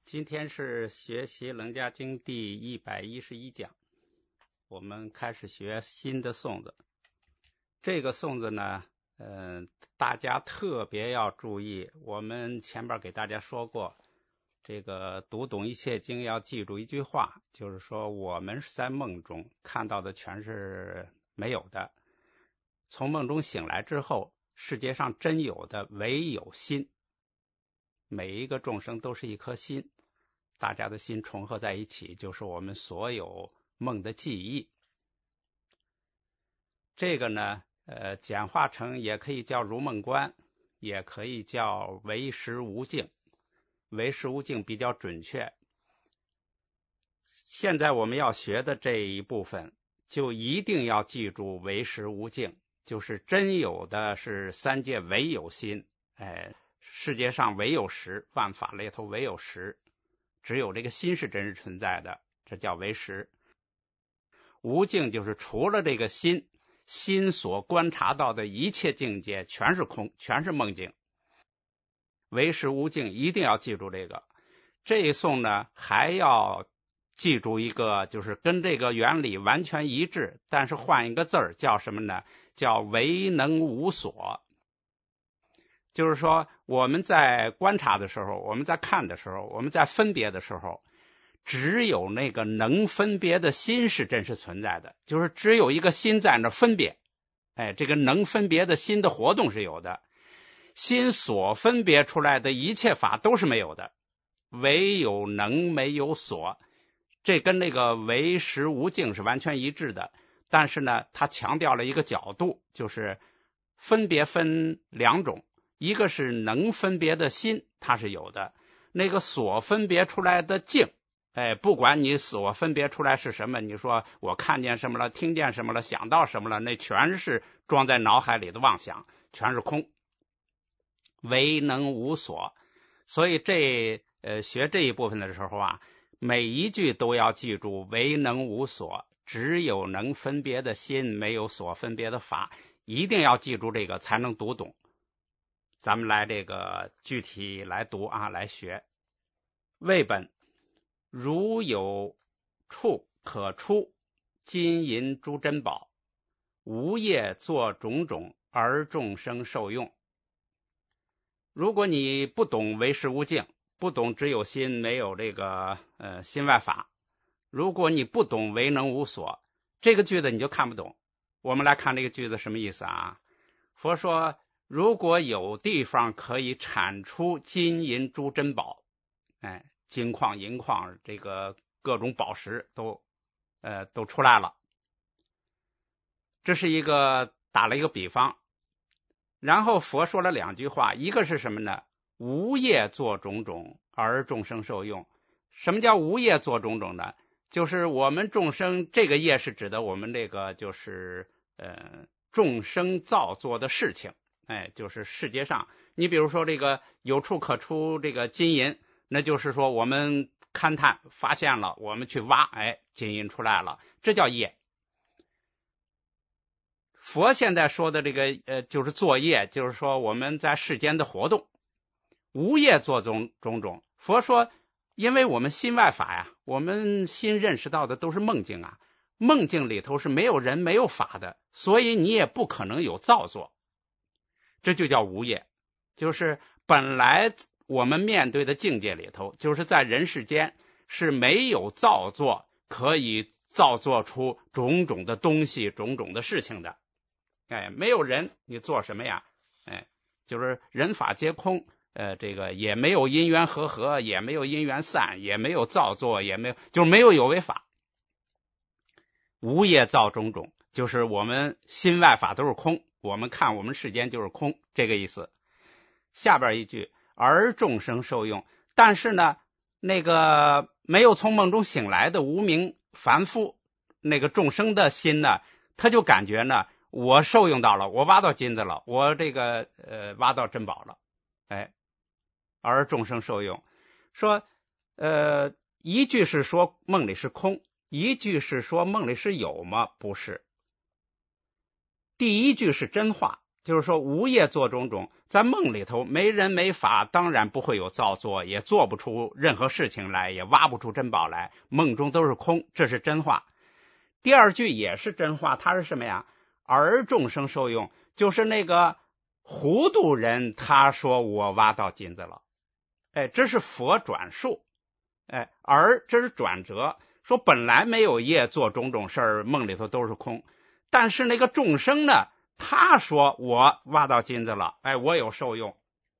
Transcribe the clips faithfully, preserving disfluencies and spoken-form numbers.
今天是学习《楞伽经》第一百一十一讲，我们开始学新的颂子。这个颂子呢，呃，大家特别要注意。我们前边给大家说过，这个读懂一切经要记住一句话，就是说我们是在梦中看到的全是没有的，从梦中醒来之后，世界上真有的唯有心。每一个众生都是一颗心，大家的心重合在一起，就是我们所有梦的记忆。这个呢，呃，简化成也可以叫如梦观，也可以叫唯识无境。唯识无境比较准确。现在我们要学的这一部分，就一定要记住唯识无境，就是真有的是三界唯有心，哎。世界上唯有实，万法里头唯有实，只有这个心是真实存在的，这叫唯识。无境就是除了这个心，心所观察到的一切境界全是空，全是梦境。唯识无境一定要记住这个。这一颂呢，还要记住一个，就是跟这个原理完全一致，但是换一个字儿，叫什么呢？叫唯能无所。就是说我们在观察的时候，我们在看的时候，我们在分别的时候，只有那个能分别的心是真实存在的，就是只有一个心在那分别，哎，这个能分别的心的活动是有的，心所分别出来的一切法都是没有的，唯有能没有所，这跟那个唯识无境是完全一致的。但是呢，他强调了一个角度，就是分别分两种，一个是能分别的心，它是有的，那个所分别出来的境，哎，不管你所分别出来是什么，你说我看见什么了，听见什么了，想到什么了，那全是装在脑海里的妄想，全是空，唯能无所。所以这呃学这一部分的时候啊，每一句都要记住唯能无所，只有能分别的心，没有所分别的法，一定要记住这个才能读懂。咱们来这个具体来读啊，来学。为本，如有处可出金银诸珍宝，无业作种种，而众生受用。如果你不懂唯识无境，不懂只有心没有这个呃心外法，如果你不懂唯能无所，这个句子你就看不懂。我们来看这个句子什么意思啊？佛说，如果有地方可以产出金银诸珍宝，哎，金矿银矿这个各种宝石都呃都出来了，这是一个打了一个比方。然后佛说了两句话，一个是什么呢？无业作种种，而众生受用。什么叫无业作种种呢？就是我们众生，这个业是指的我们这个就是呃众生造作的事情。哎，就是世界上，你比如说这个有处可出这个金银，那就是说我们勘探发现了，我们去挖，哎，金银出来了，这叫业。佛现在说的这个呃，就是作业，就是说我们在世间的活动，无业作种种种。佛说，因为我们心外法呀，我们心认识到的都是梦境啊，梦境里头是没有人没有法的，所以你也不可能有造作。这就叫无业，就是本来我们面对的境界里头，就是在人世间是没有造作可以造作出种种的东西，种种的事情的。哎，没有人，你做什么呀？哎，就是人法皆空，呃，这个也没有因缘和合，也没有因缘散，也没有造作，也没有，就是没有有为法。无业造种种，就是我们心外法都是空。我们看我们世间就是空，这个意思。下边一句，而众生受用，但是呢，那个没有从梦中醒来的无明凡夫，那个众生的心呢，他就感觉呢，我受用到了，我挖到金子了，我这个呃挖到珍宝了，哎，而众生受用。说呃一句是说梦里是空，一句是说梦里是有吗？不是。第一句是真话， 就是说无业做种种，在梦里头没人没法，当然不会有造作，也做不出任何事情来，也挖不出珍宝来，梦中都是空，这是真话。第二句也是真话，它是什么呀？而众生受用，就是那个糊涂人他说我挖到金子了，哎，这是佛转述，哎，而这是转折，说本来没有业做种种事儿，梦里头都是空，但是那个众生呢，他说我挖到金子了，哎，我有受用。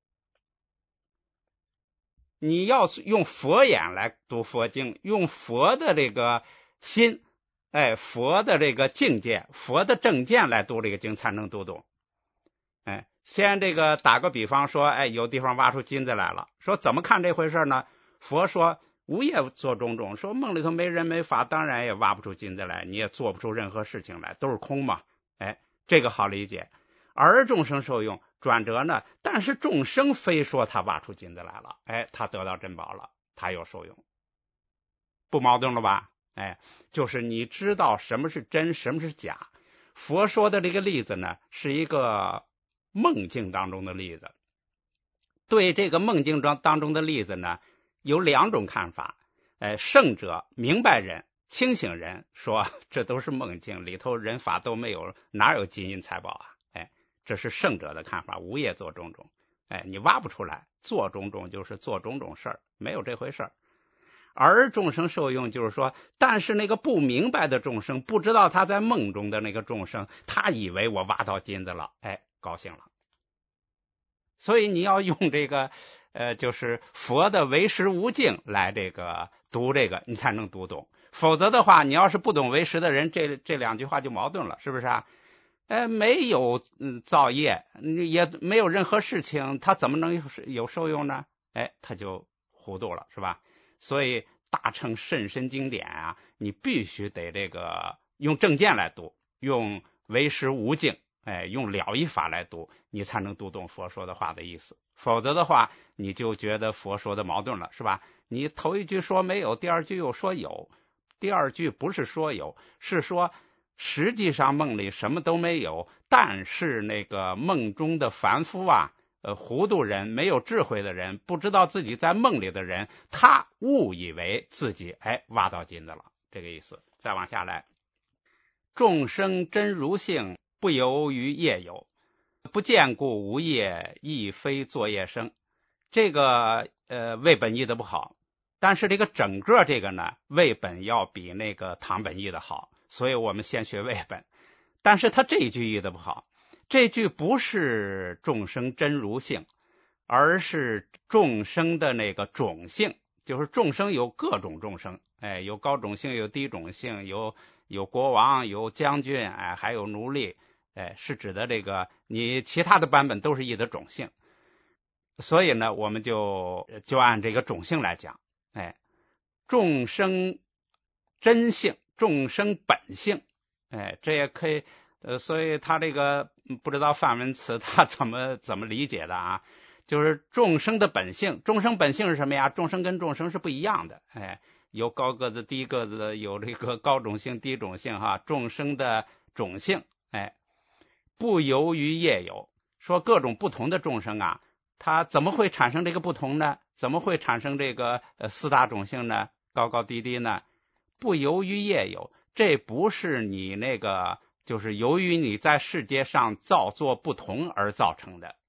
你要用佛眼来读佛经，用佛的这个心，哎，佛的这个境界，佛的正见来读这个经才能读懂。哎，先这个打个比方说，哎，有地方挖出金子来了，说怎么看这回事呢？佛说无业做种种，说梦里头没人没法，当然也挖不出金子来，你也做不出任何事情来，都是空嘛。哎，这个好理解。而众生受用，转折呢，但是众生非说他挖出金子来了，哎，他得到珍宝了，他有受用，不矛盾了吧？哎，就是你知道什么是真，什么是假。佛说的这个例子呢，是一个梦境当中的例子。对这个梦境当中的例子呢，有两种看法。哎，圣者、明白人、清醒人说这都是梦境，里头人法都没有，哪有金银财宝啊？哎，这是圣者的看法，无业做种种。哎，你挖不出来，做种种就是做种种事儿，没有这回事儿。而众生受用，就是说，但是那个不明白的众生，不知道他在梦中的那个众生，他以为我挖到金子了，哎，高兴了。所以你要用这个呃，就是佛的唯识无境来这个读这个，你才能读懂。否则的话，你要是不懂唯识的人，这这两句话就矛盾了，是不是啊？呃，没有嗯造业，也没有任何事情，他怎么能有有受用呢？哎，他就糊涂了，是吧？所以大乘甚深经典啊，你必须得这个用正见来读，用唯识无境，哎，用了义法来读，你才能读懂佛说的话的意思。否则的话，你就觉得佛说的矛盾了，是吧？你头一句说没有，第二句又说有，第二句不是说有，是说实际上梦里什么都没有，但是那个梦中的凡夫啊，呃，糊涂人，没有智慧的人，不知道自己在梦里的人，他误以为自己哎挖到金子了，这个意思。再往下来，众生真如性，不由于业有，不见故无业，亦非作业生。这个呃魏本义的不好，但是这个整个这个呢，魏本要比那个唐本义的好，所以我们先学魏本。但是他这一句译的不好，这句不是众生真如性，而是众生的那个种性，就是众生有各种众生，哎，有高种性，有低种性，有有国王，有将军，哎，还有奴隶，哎，是指的这个，你其他的版本都是译的种性。所以呢，我们就就按这个种性来讲，哎，众生真性，众生本性，哎，这也可以，呃，所以他这个不知道梵文词他怎么怎么理解的啊？就是众生的本性，众生本性是什么呀？众生跟众生是不一样的，哎，有高个子、低个子，有这个高种性、低种性哈，众生的种性，哎，不由于业有，说各种不同的众生啊。它怎么会产生这个不同呢？怎么会产生这个呃四大种性呢？高高低低呢？不由于业有，这不是你那个，就是由于你在世界上造作不同而造成的。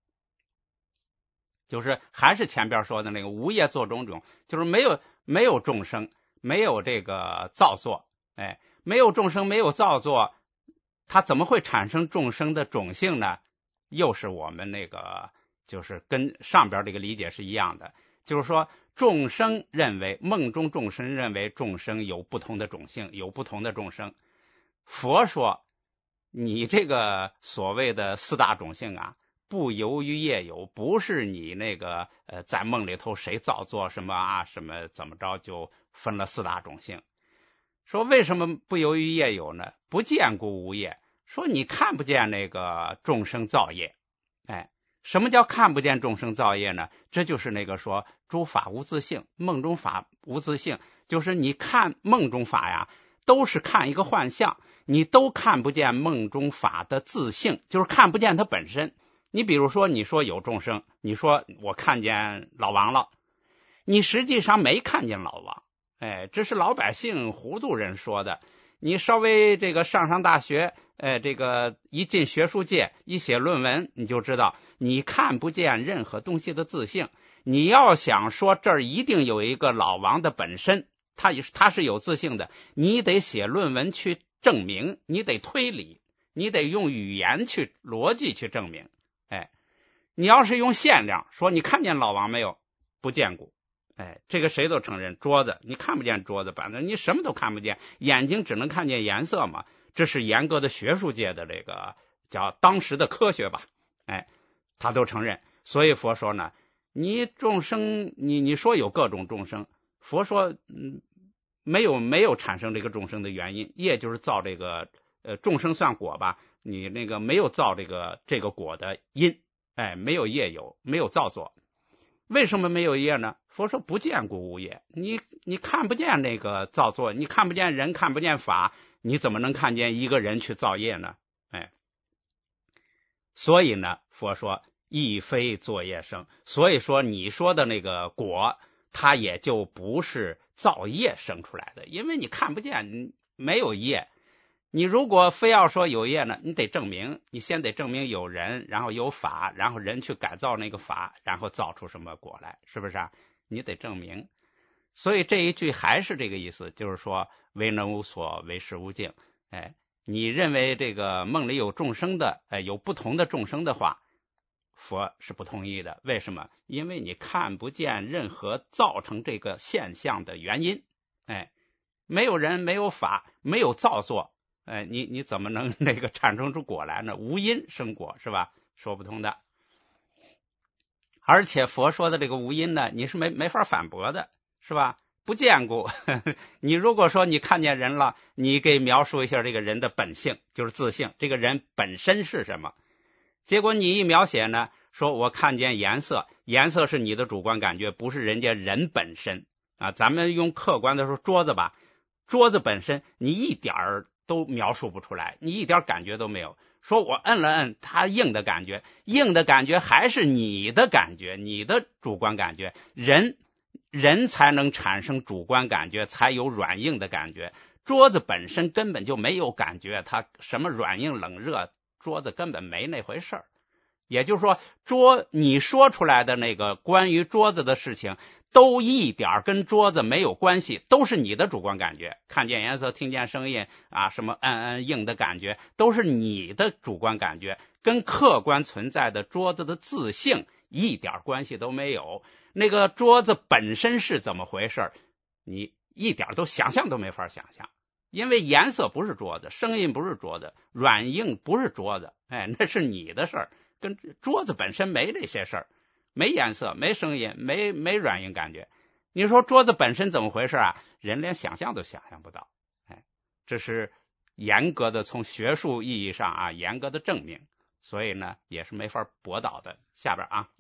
就是还是前边说的那个无业做种种，就是没有没有众生，没有这个造作，哎，没有众生，没有造作，它怎么会产生众生的种性呢？又是我们那个。就是跟上边这个理解是一样的，就是说众生认为梦中众生认为众生有不同的种性，有不同的众生。佛说你这个所谓的四大种性啊，不由于业有，不是你那个呃在梦里头谁造作什么啊什么怎么着就分了四大种性。说为什么不由于业有呢？不见故无业，说你看不见那个众生造业，哎。什么叫看不见众生造业呢？这就是那个说诸法无自性，梦中法无自性，就是你看梦中法呀，都是看一个幻象， 你都看不见梦中法的自性，就是看不见它本身。你比如说，你说有众生，你说我看见老王了，你实际上没看见老王，哎，这是老百姓糊涂人说的。你稍微这个上上大学，呃，这个一进学术界，一写论文，你就知道你看不见任何东西的自性。你要想说这儿一定有一个老王的本身，他也是他是有自性的，你得写论文去证明，你得推理，你得用语言去逻辑去证明。哎，你要是用限量说你看见老王没有，不见过。哎，这个谁都承认，桌子你看不见桌子，反正你什么都看不见，眼睛只能看见颜色嘛。这是严格的学术界的这个叫当时的科学吧。哎，他都承认。所以佛说呢，你众生，你你说有各种众生，佛说嗯，没有没有产生这个众生的原因，业就是造这个呃众生算果吧，你那个没有造这个这个果的因，哎，没有业有，没有造作。为什么没有业呢？佛说不见故无业，你你看不见那个造作，你看不见人，看不见法，你怎么能看见一个人去造业呢？哎，所以呢，佛说亦非作业生，所以说你说的那个果，它也就不是造业生出来的，因为你看不见，没有业。你如果非要说有业呢，你得证明，你先得证明有人，然后有法，然后人去改造那个法，然后造出什么果来，是不是啊？你得证明。所以这一句还是这个意思，就是说为能无所，为实无境。哎，你认为这个梦里有众生的，哎，有不同的众生的话，佛是不同意的。为什么？因为你看不见任何造成这个现象的原因。哎，没有人，没有法，没有造作。哎，你你怎么能那个产生出果来呢？无因生果，是吧？说不通的。而且佛说的这个无因呢，你是没没法反驳的，是吧？不见故。你如果说你看见人了，你给描述一下这个人的本性，就是自性，这个人本身是什么？结果你一描写呢，说我看见颜色，颜色是你的主观感觉，不是人家人本身啊。咱们用客观的说桌子吧，桌子本身你一点儿都描述不出来，你一点感觉都没有。说我摁了摁它硬的感觉，硬的感觉还是你的感觉，你的主观感觉。人人才能产生主观感觉，才有软硬的感觉。桌子本身根本就没有感觉，它什么软硬冷热，桌子根本没那回事儿。也就是说，桌你说出来的那个关于桌子的事情，都一点跟桌子没有关系，都是你的主观感觉。看见颜色，听见声音啊，什么按按硬的感觉，都是你的主观感觉，跟客观存在的桌子的自性一点关系都没有。那个桌子本身是怎么回事，你一点都想象都没法想象。因为颜色不是桌子，声音不是桌子，软硬不是桌子，哎，那是你的事儿，跟桌子本身没这些事儿。没颜色，没声音，没没软硬感觉。你说桌子本身怎么回事啊？人连想象都想象不到。哎，这是严格的从学术意义上啊，严格的证明，所以呢也是没法驳倒的。下边啊，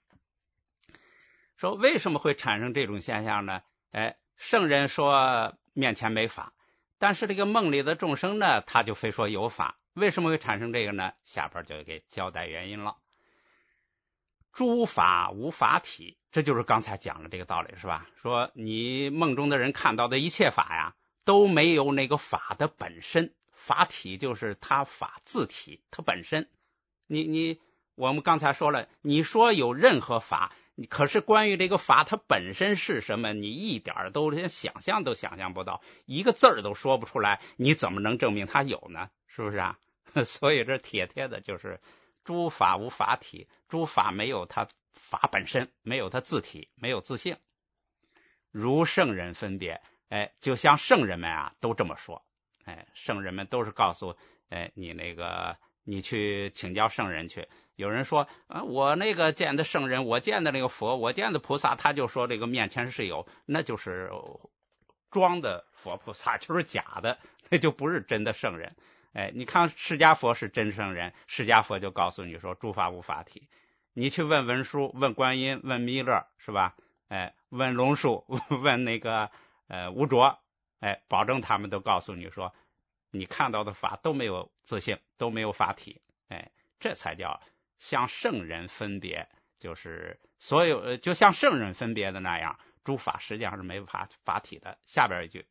说为什么会产生这种现象呢？哎，圣人说面前没法，但是这个梦里的众生呢，他就非说有法。为什么会产生这个呢？下边就给交代原因了。诸法无法体，这就是刚才讲的这个道理，是吧？说你梦中的人看到的一切法呀，都没有那个法的本身。法体就是它法自体，它本身。你你我们刚才说了，你说有任何法，可是关于这个法它本身是什么，你一点都连想象都想象不到，一个字儿都说不出来，你怎么能证明它有呢？是不是啊？所以这铁贴的就是诸法无法体，诸法没有它法本身，没有它自体，没有自性。如圣人分别，哎，就像圣人们啊都这么说，哎，圣人们都是告诉，哎，你那个你去请教圣人去。有人说啊，我那个见的圣人，我见的那个佛，我见的菩萨，他就说这个面前是有，那就是装的佛菩萨，就是假的，那就不是真的圣人。哎，你看释迦佛是真圣人，释迦佛就告诉你说诸法无法体。你去问文殊，问观音，问弥勒，是吧？哎，问龙树，问那个呃无着，哎，保证他们都告诉你说， 你看到的法都没有自性，都没有法体，哎，这才叫像圣人分别，就是所有就像圣人分别的那样，诸法实际上是没有法法体的。下边一句，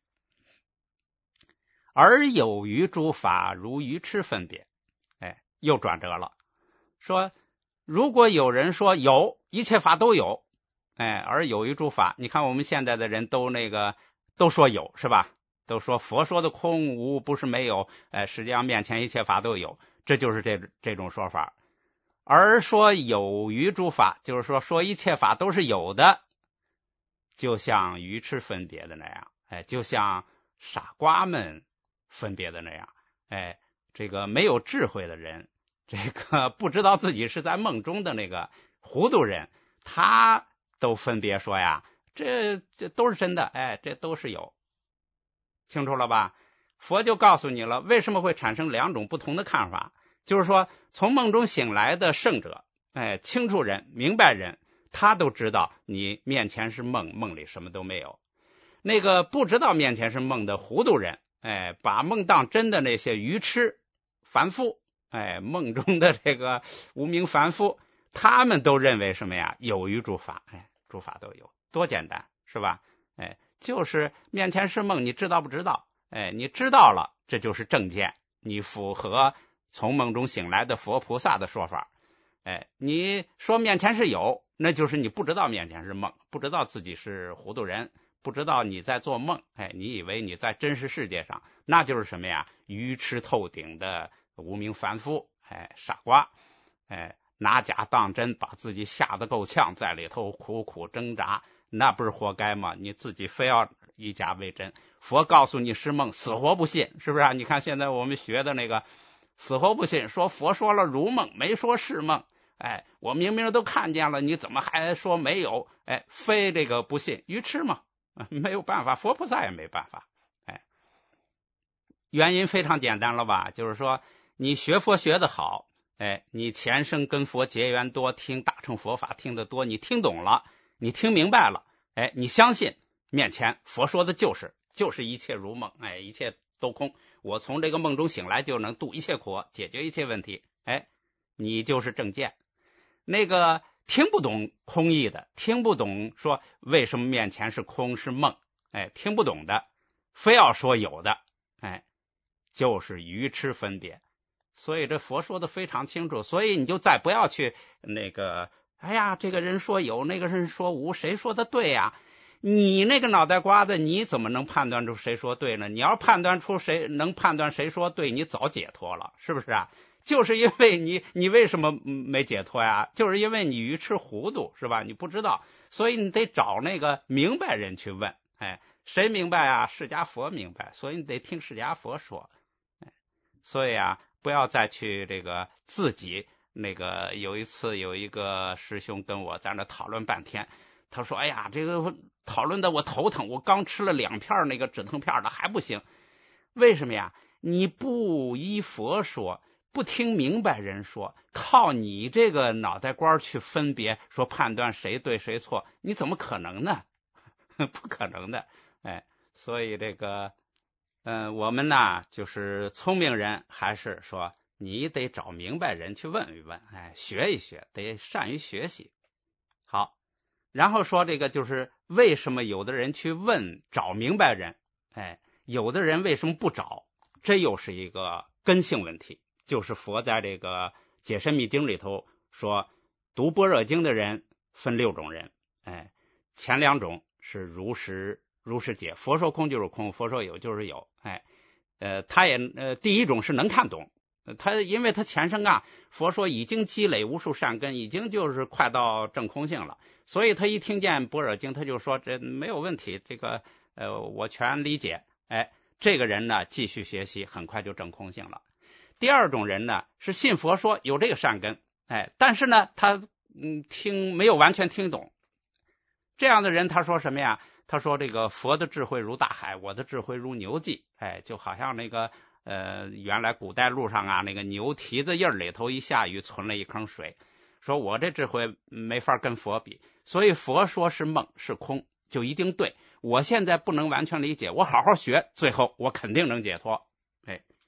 而有余诸法如愚痴分别，哎，又转折了，说如果有人说有一切法都有，哎，而有余诸法，你看我们现在的人都那个都说有是吧？都说佛说的空无不是没有，哎，实际上面前一切法都有，这就是这这种说法。而说有余诸法，就是说说一切法都是有的，就像愚痴分别的那样，哎，就像傻瓜们分别的那样，哎，这个没有智慧的人，这个不知道自己是在梦中的那个糊涂人，他都分别说呀，这这都是真的，哎，这都是有，清楚了吧？佛就告诉你了，为什么会产生两种不同的看法，就是说从梦中醒来的圣者，哎，清楚人、明白人，他都知道你面前是梦，梦里什么都没有。那个不知道面前是梦的糊涂人，哎，把梦当真的那些愚痴凡夫，哎，梦中的这个无名凡夫，他们都认为什么呀？有余诸法，哎，诸法都有，多简单，是吧？哎，就是面前是梦，你知道不知道？哎，你知道了，这就是正见，你符合从梦中醒来的佛菩萨的说法。哎，你说面前是有，那就是你不知道面前是梦，不知道自己是糊涂人，不知道你在做梦，哎，你以为你在真实世界上，那就是什么呀？愚痴透顶的无名凡夫，哎，傻瓜，哎，拿假当真，把自己吓得够呛，在里头苦苦挣扎，那不是活该吗？你自己非要以假为真，佛告诉你是梦，死活不信，是不是啊？你看现在我们学的那个死活不信，说佛说了如梦，没说是梦，哎，我明明都看见了，你怎么还说没有？哎，非这个不信，愚痴嘛，没有办法，佛菩萨也没办法。哎，原因非常简单了吧？就是说你学佛学得好，哎，你前生跟佛结缘多，听大乘佛法听得多，你听懂了，你听明白了，哎，你相信面前佛说的就是就是一切如梦，哎，一切都空，我从这个梦中醒来就能度一切苦，解决一切问题，哎，你就是正见。那个听不懂空义的，听不懂说为什么面前是空是梦，哎，听不懂的，非要说有的，哎，就是愚痴分别。所以这佛说的非常清楚，所以你就再不要去那个，哎呀，这个人说有，那个人说无，谁说的对呀？你那个脑袋瓜子，你怎么能判断出谁说对呢？你要判断出谁能判断谁说对，你早解脱了，是不是啊？就是因为你，你为什么没解脱呀？就是因为你愚痴糊涂，是吧？你不知道，所以你得找那个明白人去问。哎，谁明白啊？释迦佛明白，所以你得听释迦佛说。哎，所以啊，不要再去这个自己那个。有一次有一个师兄跟我在那讨论半天，他说：“哎呀，这个讨论的我头疼，我刚吃了两片那个止疼片了还不行。为什么呀？你不依佛说。”不听明白人说，靠你这个脑袋瓜去分别说判断谁对谁错，你怎么可能呢？不可能的。哎，所以这个嗯、呃，我们呢就是聪明人，还是说你得找明白人去问一问，哎，学一学，得善于学习。好，然后说这个就是为什么有的人去问找明白人，哎，有的人为什么不找？这又是一个根性问题。就是佛在这个解深密经里头说，读般若经的人分六种人，哎，前两种是如实如实解，佛说空就是空，佛说有就是有，哎，呃，他也呃第一种是能看懂，他因为他前生啊，佛说已经积累无数善根，已经就是快到证空性了，所以他一听见般若经，他就说这没有问题，这个呃我全理解，哎，这个人呢继续学习，很快就证空性了。第二种人呢是信佛说有这个善根，哎，但是呢他嗯听没有完全听懂。这样的人他说什么呀？他说这个佛的智慧如大海，我的智慧如牛迹，哎，就好像那个呃原来古代路上啊那个牛蹄子印里头一下雨存了一坑水，说我这智慧没法跟佛比，所以佛说是梦是空就一定对，我现在不能完全理解，我好好学，最后我肯定能解脱。哎，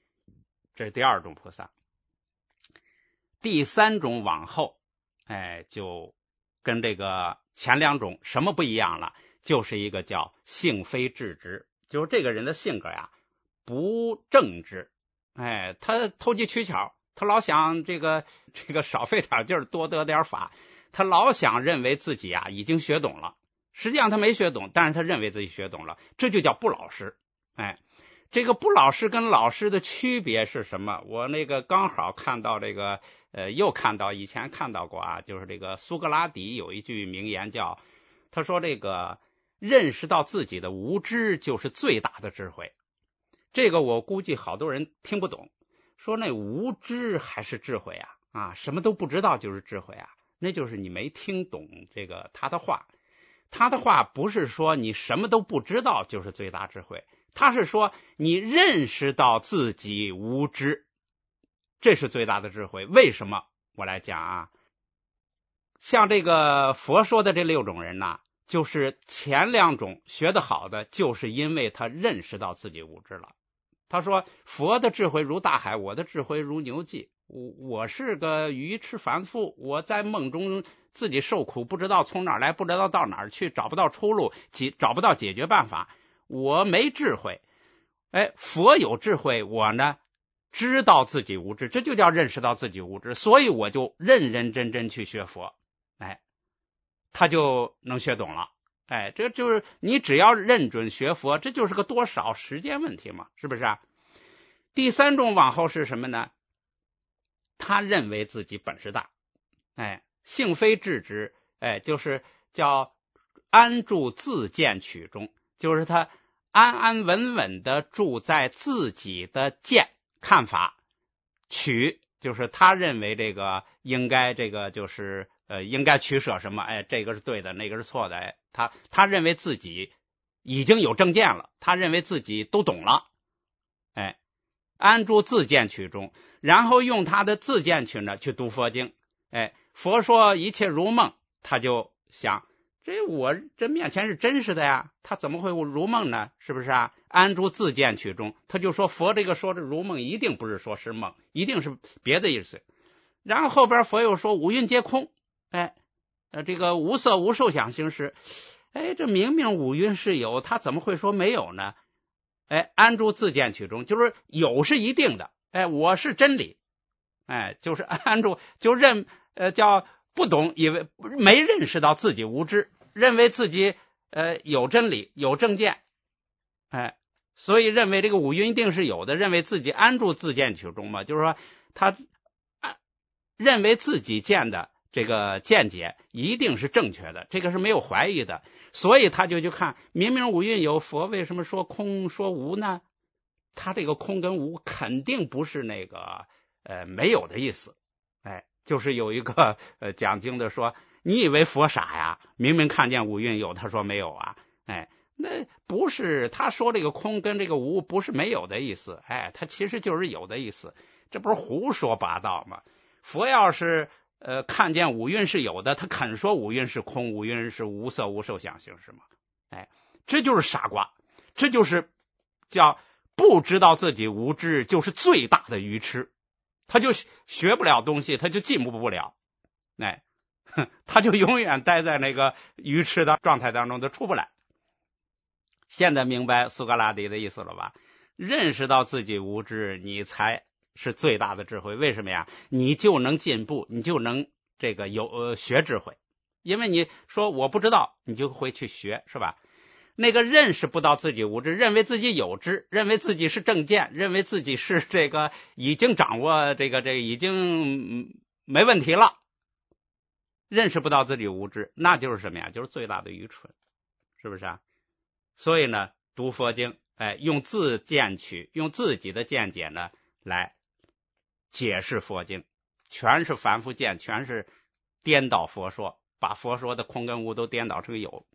这是第二种菩萨。第三种往后，哎，就跟这个前两种什么不一样了？就是一个叫性非正直，就是这个人的性格呀不正直，哎，他投机取巧，他老想这个这个少费点劲儿，多得点法，他老想认为自己啊已经学懂了，实际上他没学懂，但是他认为自己学懂了，这就叫不老实。哎，这个不老实跟老实的区别是什么？我那个刚好看到这个呃，又看到以前看到过啊，就是这个苏格拉底有一句名言叫，他说这个认识到自己的无知就是最大的智慧。这个我估计好多人听不懂，说那无知还是智慧啊？啊，什么都不知道就是智慧啊？那就是你没听懂这个他的话。他的话不是说你什么都不知道就是最大智慧，他是说你认识到自己无知，这是最大的智慧。为什么？我来讲啊，像这个佛说的这六种人呢，就是前两种学得好的，就是因为他认识到自己无知了。他说佛的智慧如大海，我的智慧如牛迹，我我是个愚痴凡夫，我在梦中自己受苦，不知道从哪儿来，不知道到哪儿去，找不到出路，找不到解决办法，我没智慧。哎，佛有智慧，我呢知道自己无知，这就叫认识到自己无知，所以我就认认真真去学佛，哎，他就能学懂了。哎，这就是你只要认准学佛，这就是个多少时间问题嘛，是不是啊？第三种往后是什么呢？他认为自己本事大，哎，性非正直，哎，就是叫安住自见取中，就是他安安稳稳的住在自己的见看法，取就是他认为这个应该这个就是呃应该取舍什么，哎，这个是对的，那个是错的，哎，他他认为自己已经有正见了，他认为自己都懂了，哎，安住自见取中，然后用他的自见取呢去读佛经，哎，佛说一切如梦，他就想这我这面前是真实的呀，他怎么会如梦呢？是不是啊？安住自见取中，他就说佛这个说的如梦，一定不是说是梦，一定是别的意思。然后后边佛又说五蕴皆空，哎，呃，这个无色无受想行识，哎，这明明五蕴是有，他怎么会说没有呢？哎，安住自见取中，就是有是一定的，哎，我是真理，哎，就是安住，就认呃叫不懂，以为没认识到自己无知，认为自己呃有真理有正见，哎，所以认为这个五蕴一定是有的，认为自己安住自见取中嘛，就是说他认为自己见的这个见解一定是正确的，这个是没有怀疑的，所以他就去看明明五蕴有，佛为什么说空说无呢？他这个空跟无肯定不是那个呃没有的意思，哎，就是有一个呃讲经的说，你以为佛傻呀？明明看见五蕴有，他说没有啊，哎，那不是，他说这个空跟这个无不是没有的意思，哎，他其实就是有的意思，这不是胡说八道吗？佛要是呃看见五蕴是有的，他肯说五蕴是空，五蕴是无色无受想行识吗？哎，这就是傻瓜，这就是叫不知道自己无知，就是最大的愚痴，他就学不了东西，他就进步不了，哎，他就永远待在那个愚痴的状态当中，他出不来。现在明白苏格拉底的意思了吧？认识到自己无知，你才是最大的智慧。为什么呀？你就能进步，你就能这个有呃学智慧，因为你说我不知道，你就会去学，是吧？那个认识不到自己无知，认为自己有知，认为自己是正见，认为自己是这个已经掌握这个这个已经没问题了，认识不到自己无知，那就是什么呀？就是最大的愚蠢，是不是啊？所以呢，读佛经，哎，用自见取，用自己的见解呢来解释佛经，全是凡夫见，全是颠倒佛说，把佛说的空跟无都颠倒成有。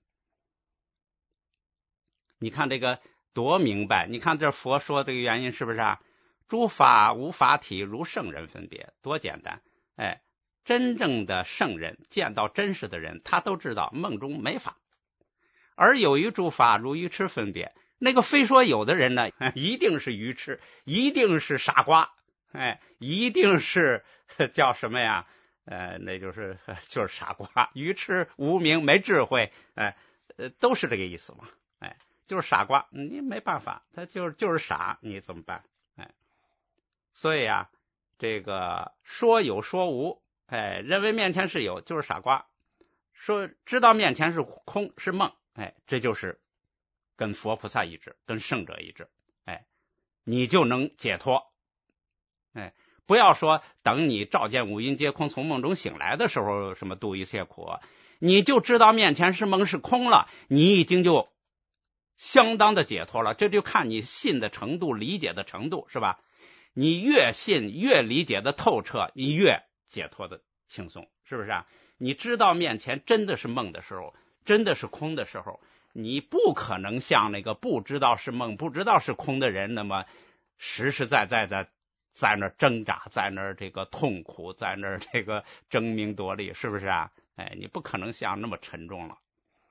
你看这个多明白，你看这佛说这个原因是不是啊？诸法无法体，如圣人分别，多简单。哎，真正的圣人见到真实的人，他都知道梦中没法，而有于诸法如愚痴分别，那个非说有的人呢，一定是愚痴，一定是傻瓜， 哎，一定是叫什么呀？呃，那就是就是傻瓜、愚痴、无明、没智慧，哎，呃，都是这个意思嘛。哎，就是傻瓜，你没办法，他就是就是傻，你怎么办？哎，所以啊，这个说有说无，哎，认为面前是有就是傻瓜，说知道面前是空是梦，哎，这就是跟佛菩萨一致，跟圣者一致，哎，你就能解脱。哎，不要说等你照见五蕴皆空，从梦中醒来的时候，什么度一切苦，你就知道面前是梦是空了，你已经就相当的解脱了。这就看你信的程度、理解的程度，是吧？你越信越理解的透彻，你越解脱的轻松，是不是啊？你知道面前真的是梦的时候，真的是空的时候，你不可能像那个不知道是梦、不知道是空的人那么实实在在的在那儿挣扎，在那儿这个痛苦，在那儿这个争名夺利，是不是啊？哎，你不可能像那么沉重了。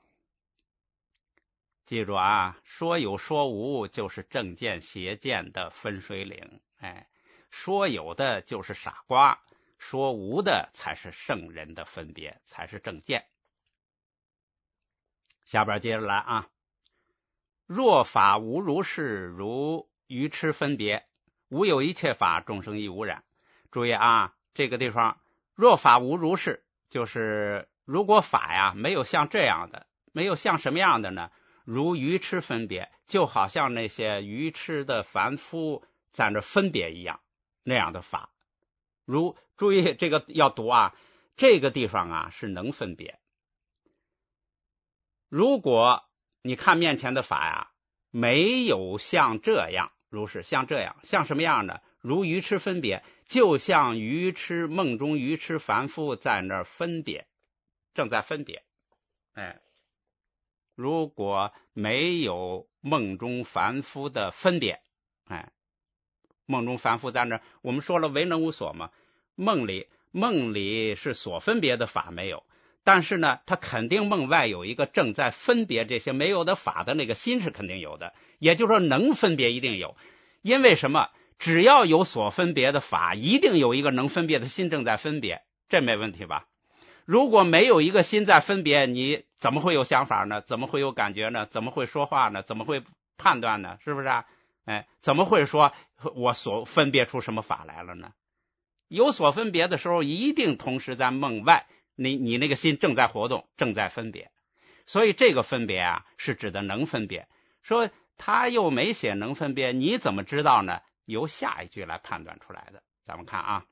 记住啊，说有说无就是正见邪见的分水岭。哎，说有的就是傻瓜，说无的才是圣人的分别，才是正见。下边接着来啊，若法无如是，如愚痴分别，无有一切法，众生亦无染。注意啊，这个地方若法无如是，就是如果法呀没有像这样的，没有像什么样的呢？如愚痴分别，就好像那些愚痴的凡夫在那分别一样，那样的法。如注意这个要读啊，这个地方啊是能分别。如果你看面前的法呀，没有像这样，如是像这样，像什么样呢？如愚痴分别，就像愚痴梦中愚痴凡夫在那儿分别，正在分别。哎，如果没有梦中凡夫的分别，哎，梦中凡夫在那儿，我们说了唯能无所嘛，梦里梦里是所分别的法没有。但是呢，他肯定梦外有一个正在分别这些没有的法的那个心是肯定有的，也就是说能分别一定有。因为什么？只要有所分别的法，一定有一个能分别的心正在分别，这没问题吧？如果没有一个心在分别，你怎么会有想法呢？怎么会有感觉呢？怎么会说话呢？怎么会判断呢？是不是啊？哎，怎么会说我所分别出什么法来了呢？有所分别的时候，一定同时在梦外，你你那个心正在活动，正在分别。所以这个分别啊，是指的能分别。说他又没写能分别，你怎么知道呢？由下一句来判断出来的。咱们看啊，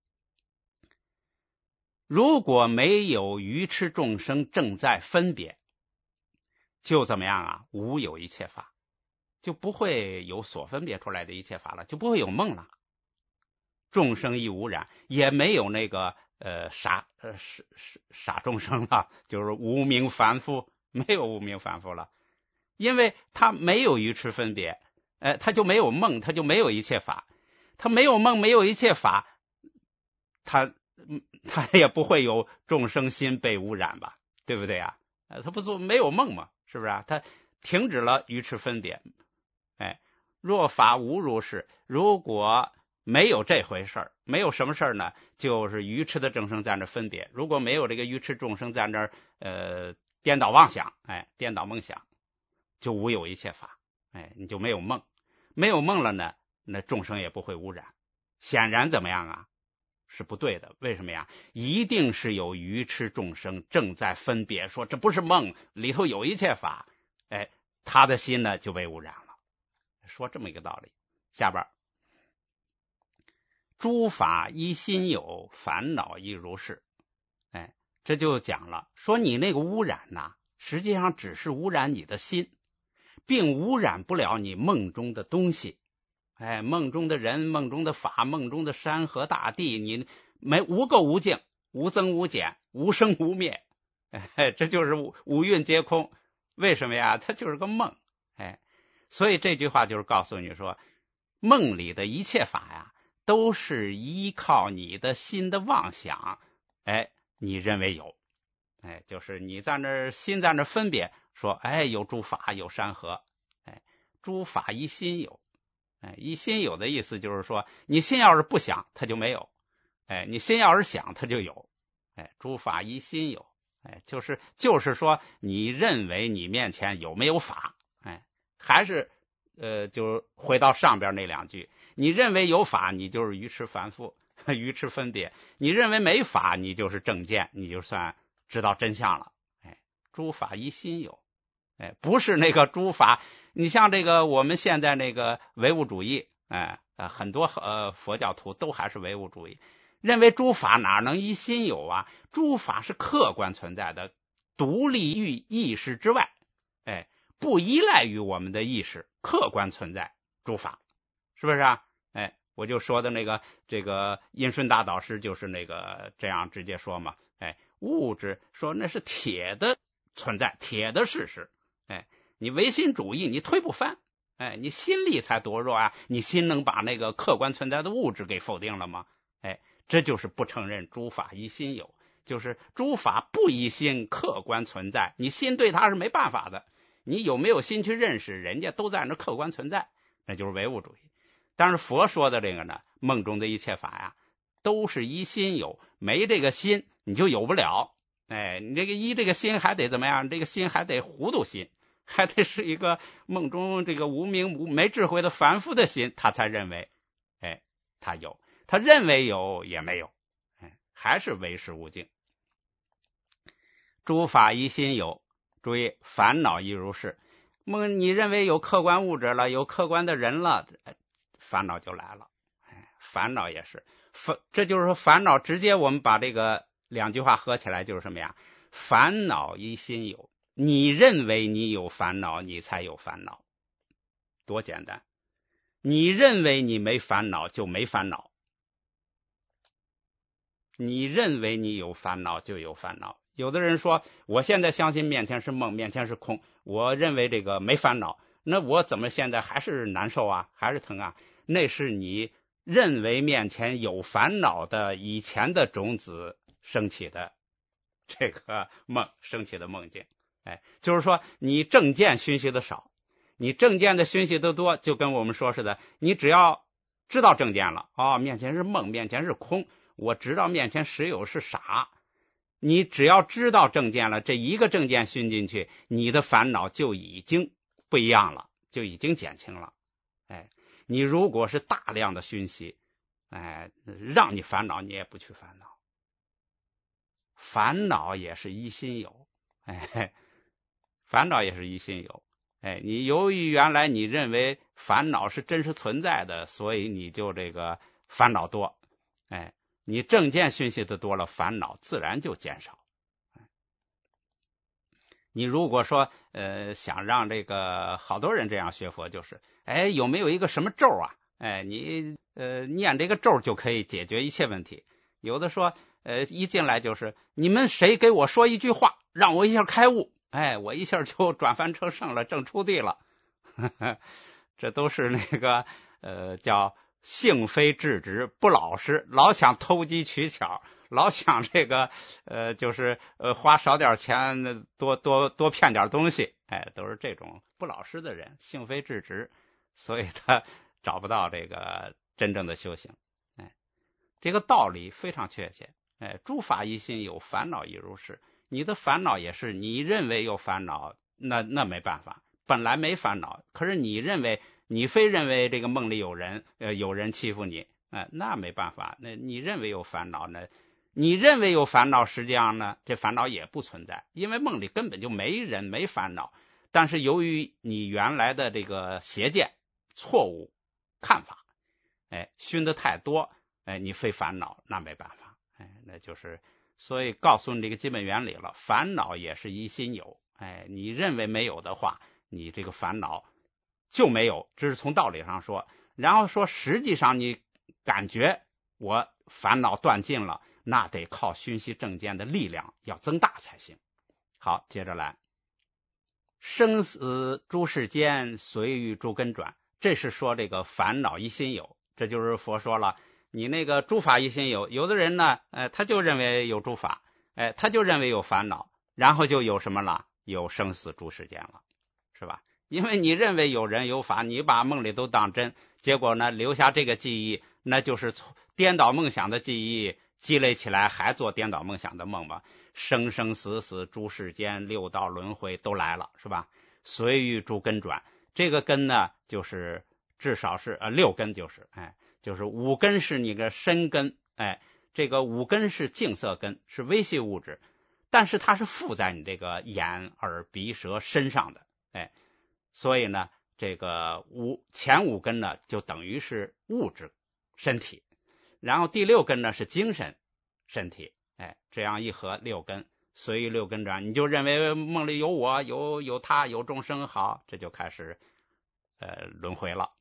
如果没有愚痴众生正在分别，就怎么样啊？无有一切法，就不会有所分别出来的一切法了，就不会有梦了。众生亦无染，也没有那个呃傻呃傻傻众生了，就是无明凡夫，没有无明凡夫了，因为他没有愚痴分别，呃，他就没有梦，他就没有一切法，他没有梦，没有一切法，他他也不会有众生心被污染吧，对不对啊？呃，他不是没有梦嘛，是不是啊？他停止了愚痴分别。哎，若法无如是，如果没有这回事儿，没有什么事儿呢，就是愚痴的众生在那分别。如果没有这个愚痴众生在那儿呃颠倒妄想，哎，颠倒梦想，就无有一切法，哎，你就没有梦，没有梦了呢，那众生也不会污染。显然怎么样啊？是不对的。为什么呀？一定是有愚痴众生正在分别，说这不是梦，里头有一切法，哎，他的心呢就被污染了。说这么一个道理。下边诸法依心有，烦恼亦如是。哎，这就讲了，说你那个污染呐、啊，实际上只是污染你的心，并污染不了你梦中的东西。哎，梦中的人，梦中的法，梦中的山河大地，你没无垢无净，无增无减，无生无灭。哎，这就是五五蕴皆空。为什么呀？它就是个梦。哎，所以这句话就是告诉你说，梦里的一切法呀，都是依靠你的心的妄想，哎，你认为有，哎，就是你在那儿心在那儿分别，说，哎，有诸法，有山河，哎，诸法依心有， 哎，一心有的意思就是说，你心要是不想，它就没有；哎，你心要是想，它就有。哎，诸法一心有。哎，就是就是说，你认为你面前有没有法？哎，还是呃，就回到上边那两句，你认为有法，你就是愚痴凡夫，愚痴分别；你认为没法，你就是正见，你就算知道真相了。哎，诸法一心有。哎，不是那个诸法，你像这个我们现在那个唯物主义，哎，呃，很多呃佛教徒都还是唯物主义，认为诸法哪能一心有啊？诸法是客观存在的，独立于意识之外，哎，不依赖于我们的意识，客观存在诸法，是不是啊？哎，我就说的那个这个印顺大导师就是那个这样直接说嘛，哎，物质说那是铁的存在，铁的事实。哎，你唯心主义你推不翻，哎，你心力才多弱啊！你心能把那个客观存在的物质给否定了吗？哎，这就是不承认诸法一心有，就是诸法不一心客观存在，你心对它是没办法的。你有没有心去认识，人家都在那客观存在，那就是唯物主义。但是佛说的这个呢，梦中的一切法呀，都是一心有，没这个心你就有不了。哎，你这个一这个心还得怎么样？这个心还得糊涂心，还得是一个梦中这个无明无没智慧的凡夫的心，他才认为，哎，他有，他认为有也没有，哎，还是唯识无境。诸法一心有，注意烦恼亦如是。梦你认为有客观物质了，有客观的人了，烦恼就来了。哎，烦恼也是，烦，这就是说烦恼直接我们把这个两句话合起来就是什么呀？烦恼一心有，你认为你有烦恼，你才有烦恼，多简单。你认为你没烦恼就没烦恼，你认为你有烦恼就有烦恼。有的人说我现在相信面前是梦，面前是空，我认为这个没烦恼，那我怎么现在还是难受啊，还是疼啊？那是你认为面前有烦恼的以前的种子升起的这个梦，升起的梦境。哎，就是说你正见熏习的少，你正见的熏习的多，就跟我们说似的，你只要知道正见了，哦，面前是梦，面前是空，我知道面前实有是傻，你只要知道正见了，这一个正见熏进去，你的烦恼就已经不一样了，就已经减轻了。哎，你如果是大量的熏习，哎，让你烦恼你也不去烦恼，烦恼也是一心有，哎，烦恼也是一心有。哎，你由于原来你认为烦恼是真实存在的，所以你就这个烦恼多。哎，你正见熏习的多了，烦恼自然就减少。你如果说呃想让这个好多人这样学佛，就是哎有没有一个什么咒啊？哎，你呃念这个咒就可以解决一切问题。有的说呃一进来就是你们谁给我说一句话，让我一下开悟，哎，我一下就转凡成圣了，正出地了。这都是那个呃叫性非正直，不老实，老想偷机取巧，老想这个呃就是呃花少点钱多多多骗点东西，哎，都是这种不老实的人，性非正直，所以他找不到这个真正的修行。哎，这个道理非常确切。哎，诸法一心有，烦恼亦如是。你的烦恼也是你认为有烦恼，那那没办法，本来没烦恼，可是你认为你非认为这个梦里有人呃有人欺负你，呃那没办法，那你认为有烦恼呢？你认为有烦恼，实际上呢这烦恼也不存在，因为梦里根本就没人没烦恼，但是由于你原来的这个邪见错误看法，哎熏得太多，哎你非烦恼，那没办法，哎那就是所以告诉你这个基本原理了，烦恼也是一心有，哎你认为没有的话，你这个烦恼就没有，这是从道理上说。然后说实际上你感觉我烦恼断尽了，那得靠熏习正见的力量要增大才行。好，接着来，生死诸世间，随遇诸根转，这是说这个烦恼一心有，这就是佛说了，你那个诸法一心有，有的人呢，呃，他就认为有诸法，哎、呃，他就认为有烦恼，然后就有什么了？有生死诸世间了，是吧？ 因为你认为有人有法，你把梦里都当真，结果呢留下这个记忆，那就是颠倒梦想的记忆积累起来，还做颠倒梦想的梦吧。生生死死诸世间，六道轮回都来了，是吧？随欲诸根转，这个根呢就是至少是呃六根，就是哎就是五根是你个身根，哎这个五根是净色根，是微细物质，但是它是附在你这个眼耳鼻舌身上的，哎所以呢这个五前五根呢就等于是物质身体，然后第六根呢是精神身体，哎这样一合六根，随于六根转，你就认为梦里有我有有他有众生，好，这就开始呃轮回了。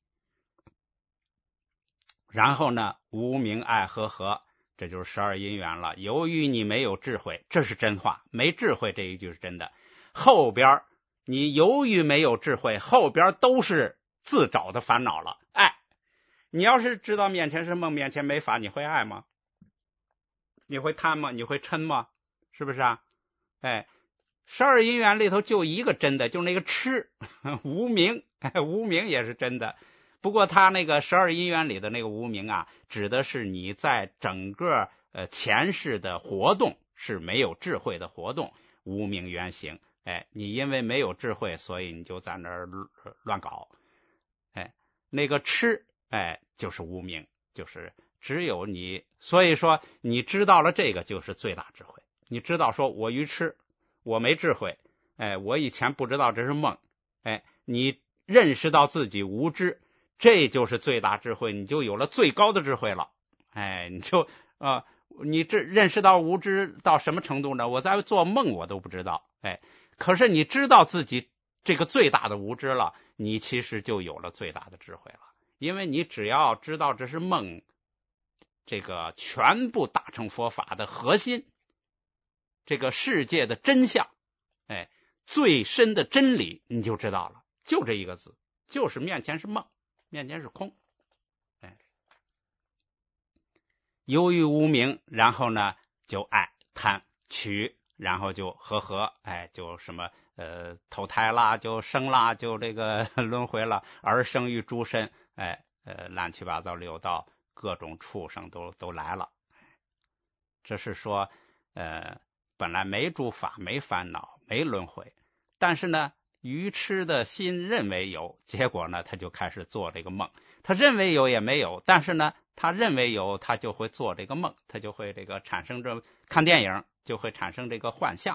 然后呢无明爱和合，这就是十二因缘了。由于你没有智慧，这是真话，没智慧这一句是真的。后边你由于没有智慧，后边都是自找的烦恼了。爱，你要是知道面前是梦，面前没法，你会爱吗？你会贪吗？你会嗔吗？是不是啊？哎，十二因缘里头就一个真的，就那个痴无明，哎，无明也是真的。不过他那个十二因缘里的那个无明啊，指的是你在整个呃前世的活动是没有智慧的活动，无明原形。哎，你因为没有智慧，所以你就在那儿乱搞。哎，那个痴，哎，就是无明，就是只有你，所以说你知道了这个就是最大智慧。你知道说我愚痴，我没智慧，哎，我以前不知道这是梦，哎，你认识到自己无知，这就是最大智慧，你就有了最高的智慧了。哎，你就呃，你这认识到无知到什么程度呢？我在做梦我都不知道，哎，可是你知道自己这个最大的无知了，你其实就有了最大的智慧了。因为你只要知道这是梦，这个全部大乘佛法的核心，这个世界的真相，哎，最深的真理你就知道了，就这一个字，就是面前是梦，面前是空。哎，由于无明，然后呢就爱贪取，然后就和合，哎，就什么呃投胎啦，就生啦，就这个轮回了，而生于诸身，哎呃乱七八糟六道各种畜生都都来了。这是说呃本来没诸法，没烦恼，没轮回，但是呢愚痴的心认为有，结果呢他就开始做这个梦。他认为有也没有，但是呢他认为有，他就会做这个梦，他就会这个产生这看电影就会产生这个幻象。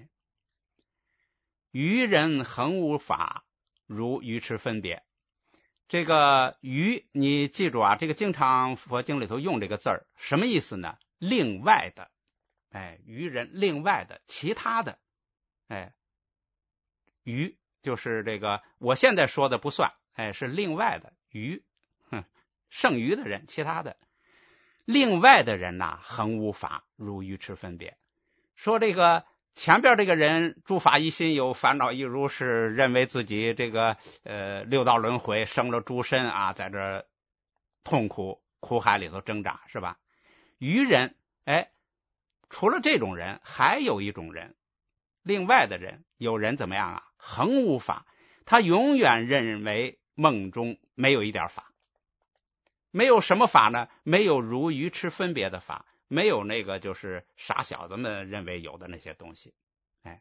愚人恒无法，如愚痴分别。这个愚，你记住啊，这个经常佛经里头用这个字儿，什么意思呢？另外的，哎，愚人另外的，其他的，哎，愚就是这个我现在说的不算，哎，是另外的愚，哼，剩余的人，其他的，另外的人呐、啊，恒无法，如愚痴分别。说这个前边这个人诸法一心，有烦恼一如是，认为自己这个呃六道轮回生了诸身啊，在这痛苦苦海里头挣扎，是吧？愚人，哎，除了这种人，还有一种人，另外的人，有人怎么样啊？恒无法，他永远认为梦中没有一点法，没有什么法呢？没有如愚痴分别的法。没有那个就是傻小子们认为有的那些东西，哎，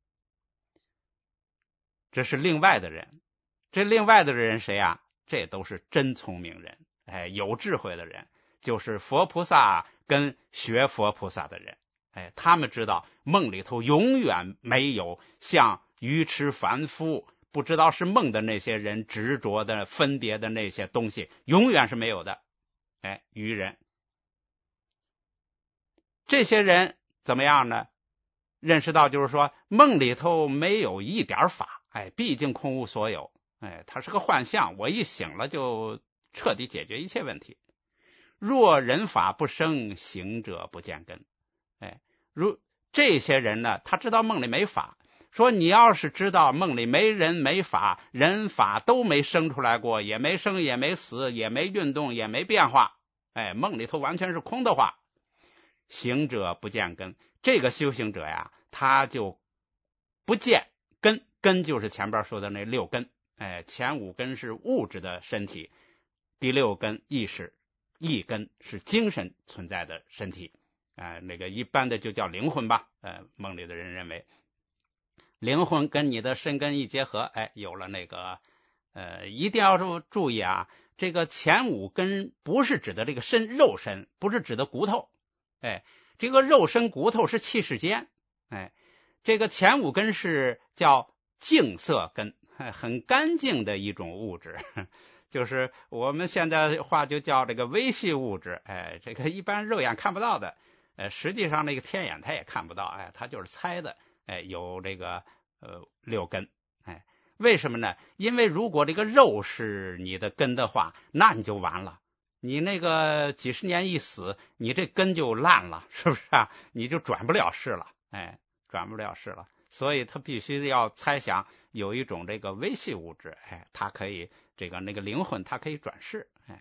这是另外的人。这另外的人谁啊？这都是真聪明人，哎，有智慧的人，就是佛菩萨跟学佛菩萨的人，哎，他们知道梦里头永远没有像愚痴凡夫不知道是梦的那些人执着的分别的那些东西，永远是没有的，哎，愚人。这些人怎么样呢？认识到就是说梦里头没有一点法，哎，毕竟空无所有，哎，它是个幻象，我一醒了就彻底解决一切问题。若人法不生，行者不见根。哎，如这些人呢，他知道梦里没法，说你要是知道梦里没人没法，人法都没生出来过，也没生也没死，也没运动也没变化，哎，梦里头完全是空的话，行者不见根，这个修行者呀，他就不见根，根就是前边说的那六根， 哎，前五根是物质的身体，第六根意识，一根是精神存在的身体，呃，那个一般的就叫灵魂吧，呃，梦里的人认为，灵魂跟你的身根一结合，哎，有了那个，呃，一定要注意啊，这个前五根不是指的这个身肉身，不是指的骨头，哎，这个肉身骨头是气世间，哎，这个前五根是叫净色根，很干净的一种物质，就是我们现在话就叫这个微细物质，哎，这个一般肉眼看不到的，呃，实际上那个天眼它也看不到，哎，它就是猜的，哎，有这个呃六根，哎，为什么呢？因为如果这个肉是你的根的话，那你就完了，你那个几十年一死，你这根就烂了，是不是啊？你就转不了世了，哎，转不了世了，所以他必须要猜想有一种这个微细物质，哎，它可以这个那个灵魂，它可以转世，哎。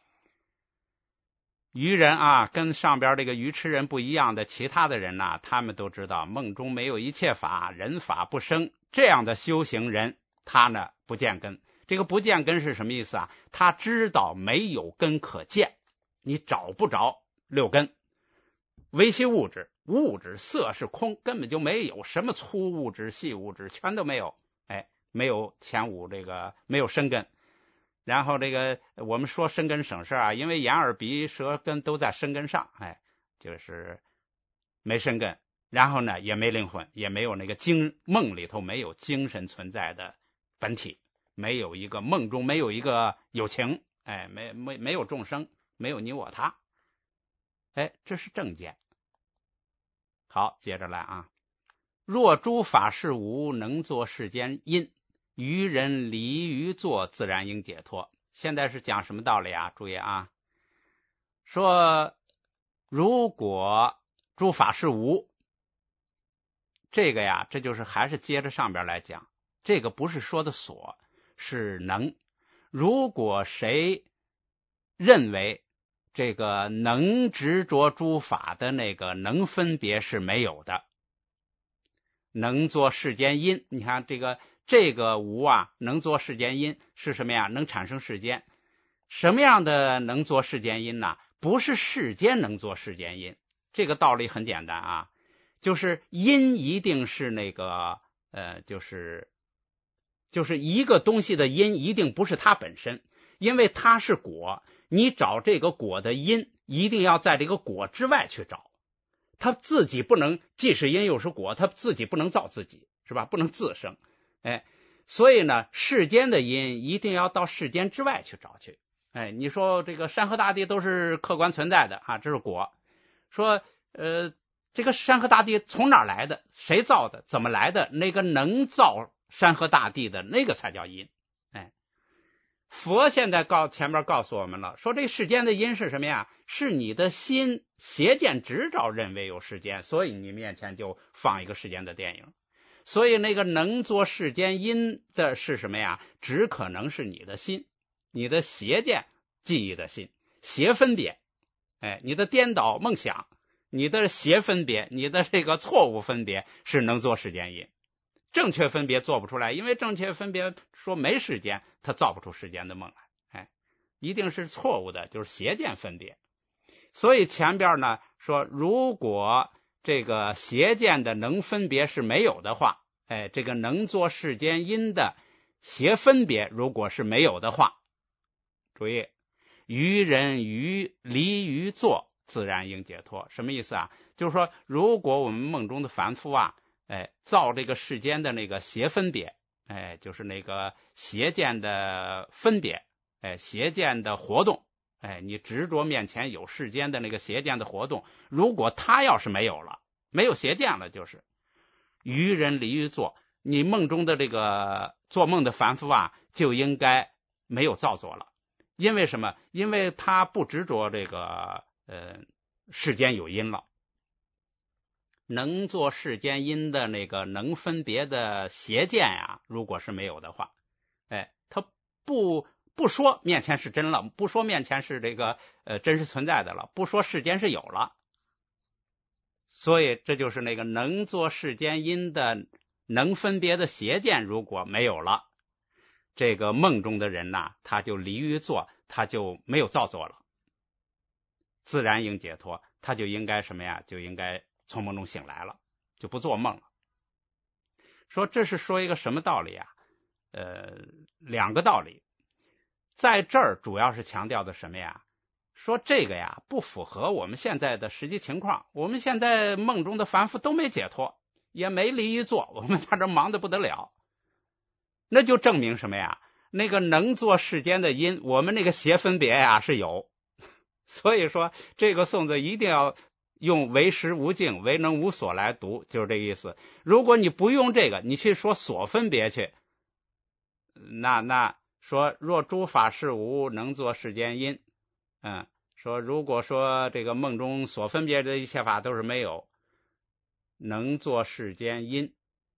愚人啊，跟上边这个愚痴人不一样的其他的人呐、啊，他们都知道梦中没有一切法，人法不生，这样的修行人，他呢不见根。这个不见根是什么意思啊？他知道没有根可见，你找不着六根。微细物质，物质色是空，根本就没有什么粗物质、细物质，全都没有。哎，没有前五这个没有生根。然后这个我们说生根省事啊，因为眼耳鼻舌根都在生根上，哎，就是没生根，然后呢也没灵魂，也没有那个精梦里头没有精神存在的本体，没有一个梦中没有一个有情，哎，没没没有众生，没有你我他，哎，这是正见。好，接着来啊，若诸法事无，能作世间因。愚人离于作，自然应解脱。现在是讲什么道理啊？注意啊，说如果诸法是无，这个呀，这就是还是接着上边来讲，这个不是说的所，是能。如果谁认为这个能执着诸法的那个能分别是没有的，能做世间因，你看这个这个无啊，能做世间因是什么呀？能产生世间。什么样的能做世间因呢？不是世间能做世间因，这个道理很简单啊，就是因一定是那个呃，就是就是一个东西的因一定不是它本身，因为它是果，你找这个果的因一定要在这个果之外去找，它自己不能既是因又是果，它自己不能造自己，是吧？不能自生，哎，所以呢，世间的因一定要到世间之外去找去。哎，你说这个山河大地都是客观存在的啊，这是果。说呃，这个山河大地从哪儿来的？谁造的？怎么来的？那个能造山河大地的那个才叫因。哎，佛现在告前面告诉我们了，说这世间的因是什么呀？是你的心邪见执照认为有世间，所以你面前就放一个世间的电影。所以那个能做世间因的是什么呀？只可能是你的心，你的邪见记忆的心，邪分别，哎，你的颠倒梦想，你的邪分别，你的这个错误分别是能做世间因。正确分别做不出来，因为正确分别说没世间，他造不出世间的梦来，哎，一定是错误的，就是邪见分别。所以前边呢说，如果这个邪见的能分别是没有的话，哎，这个能做世间因的邪分别如果是没有的话，注意，愚人于离于作，自然应解脱。什么意思啊？就是说，如果我们梦中的凡夫啊，哎，造这个世间的那个邪分别，哎，就是那个邪见的分别，哎，邪见的活动，哎，你执着面前有世间的那个邪见的活动，如果他要是没有了，没有邪见了，就是愚人离于作，你梦中的这个做梦的凡夫啊，就应该没有造作了。因为什么？因为他不执着这个呃世间有因了。能做世间因的那个能分别的邪见呀，如果是没有的话，哎，他不不说面前是真了，不说面前是这个呃真实存在的了，不说世间是有了，所以这就是那个能做世间因的能分别的邪见如果没有了， 这个梦中的人呐，他就离于作，他就没有造作了，自然应解脱，他就应该什么呀？就应该从梦中醒来了，就不做梦了。说这是说一个什么道理啊？呃，两个道理。在这儿主要是强调的什么呀？说这个呀不符合我们现在的实际情况，我们现在梦中的凡夫都没解脱，也没离于作，我们在这忙得不得了。那就证明什么呀？那个能做世间的因，我们那个邪分别呀是有。所以说这个颂子一定要用为实无境、为能无所来读，就是这个意思。如果你不用这个，你去说所分别去，那那说若诸法是无，能作世间因。嗯，说如果说这个梦中所分别的一切法都是没有，能作世间因。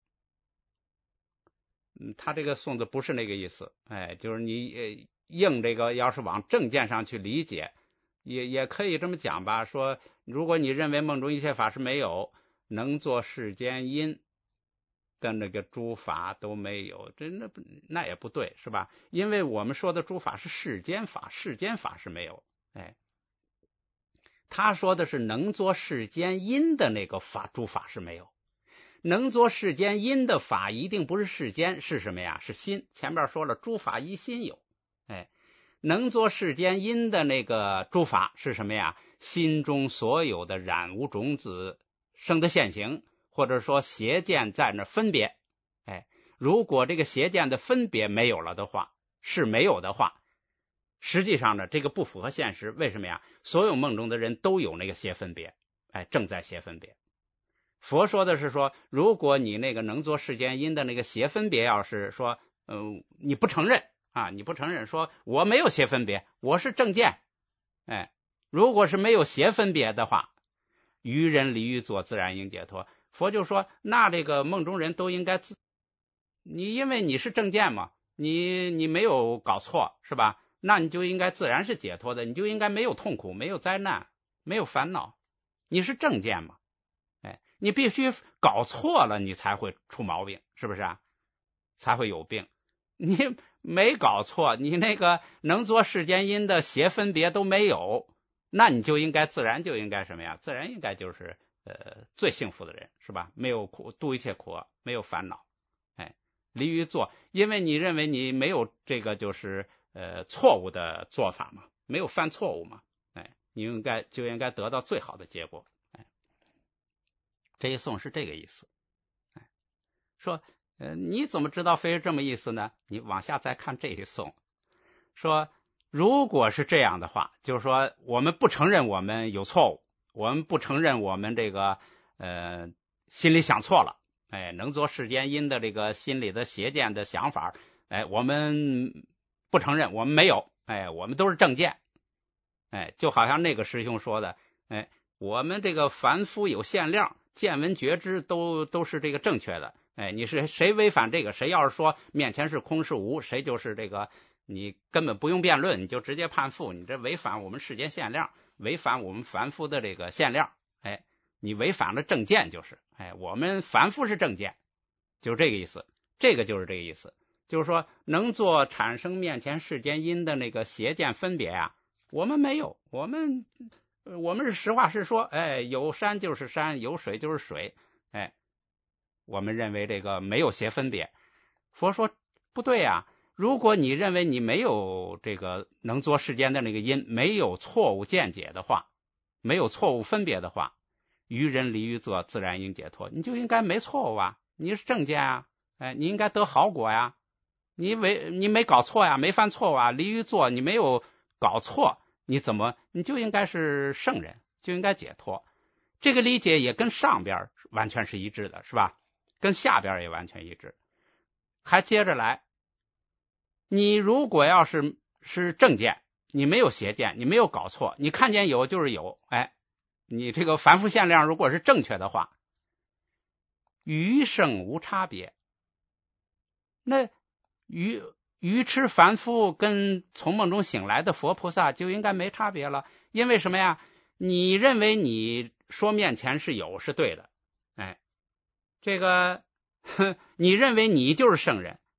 嗯，他这个颂子不是那个意思，哎，就是你呃硬这个要是往正见上去理解，也也可以这么讲吧。说如果你认为梦中一切法是没有，能作世间因的那个诸法都没有，这那那也不对，是吧？因为我们说的诸法是世间法，世间法是没有，哎，他说的是能作世间因的那个法，诸法是没有。能作世间因的法一定不是世间，是什么呀？是心。前面说了，诸法依心有。哎，能作世间因的那个诸法是什么呀？心中所有的染污种子生的现行，或者说邪见在那分别。哎，如果这个邪见的分别没有了的话，是没有的话，实际上呢，这个不符合现实。为什么呀？所有梦中的人都有那个邪分别，哎，正在邪分别。佛说的是说，如果你那个能做世间因的那个邪分别，要是说，嗯、呃，你不承认啊，你不承认，说我没有邪分别，我是正见，哎，如果是没有邪分别的话，于人离于作，自然应解脱。佛就说，那这个梦中人都应该自，你因为你是正见嘛，你你没有搞错是吧？那你就应该自然是解脱的，你就应该没有痛苦，没有灾难，没有烦恼，你是正见嘛。你必须搞错了，你才会出毛病，是不是啊？才会有病。你没搞错，你那个能做世间因的邪分别都没有，那你就应该自然就应该什么呀？自然应该就是呃最幸福的人，是吧？没有苦，度一切苦，没有烦恼。哎，离于作，因为你认为你没有这个就是呃错误的做法嘛，没有犯错误嘛，哎，你应该就应该得到最好的结果。这一颂是这个意思，说，呃，你怎么知道非是这么意思呢？你往下再看这一颂，说，如果是这样的话，就是说我们不承认我们有错误，我们不承认我们这个呃心里想错了，哎，能做世间因的这个心里的邪见的想法，哎，我们不承认，我们没有，哎，我们都是正见，哎，就好像那个师兄说的，哎，我们这个凡夫有限量。见闻觉知都都是这个正确的，哎，你是谁违反这个？谁要是说面前是空是无，谁就是这个，你根本不用辩论，你就直接判负，你这违反我们世间限量，违反我们凡夫的这个限量，哎，你违反了正见，就是，哎，我们凡夫是正见，就是这个意思，这个就是这个意思，就是说能做产生面前世间因的那个邪见分别啊，我们没有，我们。我们是实话实说，哎，有山就是山，有水就是水，哎，我们认为这个没有邪分别。佛说不对呀、啊，如果你认为你没有这个能做世间的那个因，没有错误见解的话，没有错误分别的话，于人离于作，自然应解脱，你就应该没错误啊，你是正见啊，哎，你应该得好果呀，你没你没搞错呀，没犯错误啊，离于作你没有搞错。你怎么你就应该是圣人，就应该解脱，这个理解也跟上边完全是一致的，是吧？跟下边也完全一致。还接着来，你如果要是是正见，你没有邪见，你没有搞错，你看见有就是有，哎，你这个凡夫限量如果是正确的话，余生无差别，那余愚痴凡夫跟从梦中醒来的佛菩萨就应该没差别了，因为什么呀？你认为你说面前是有是对的，哎，这个你认为你就是圣人，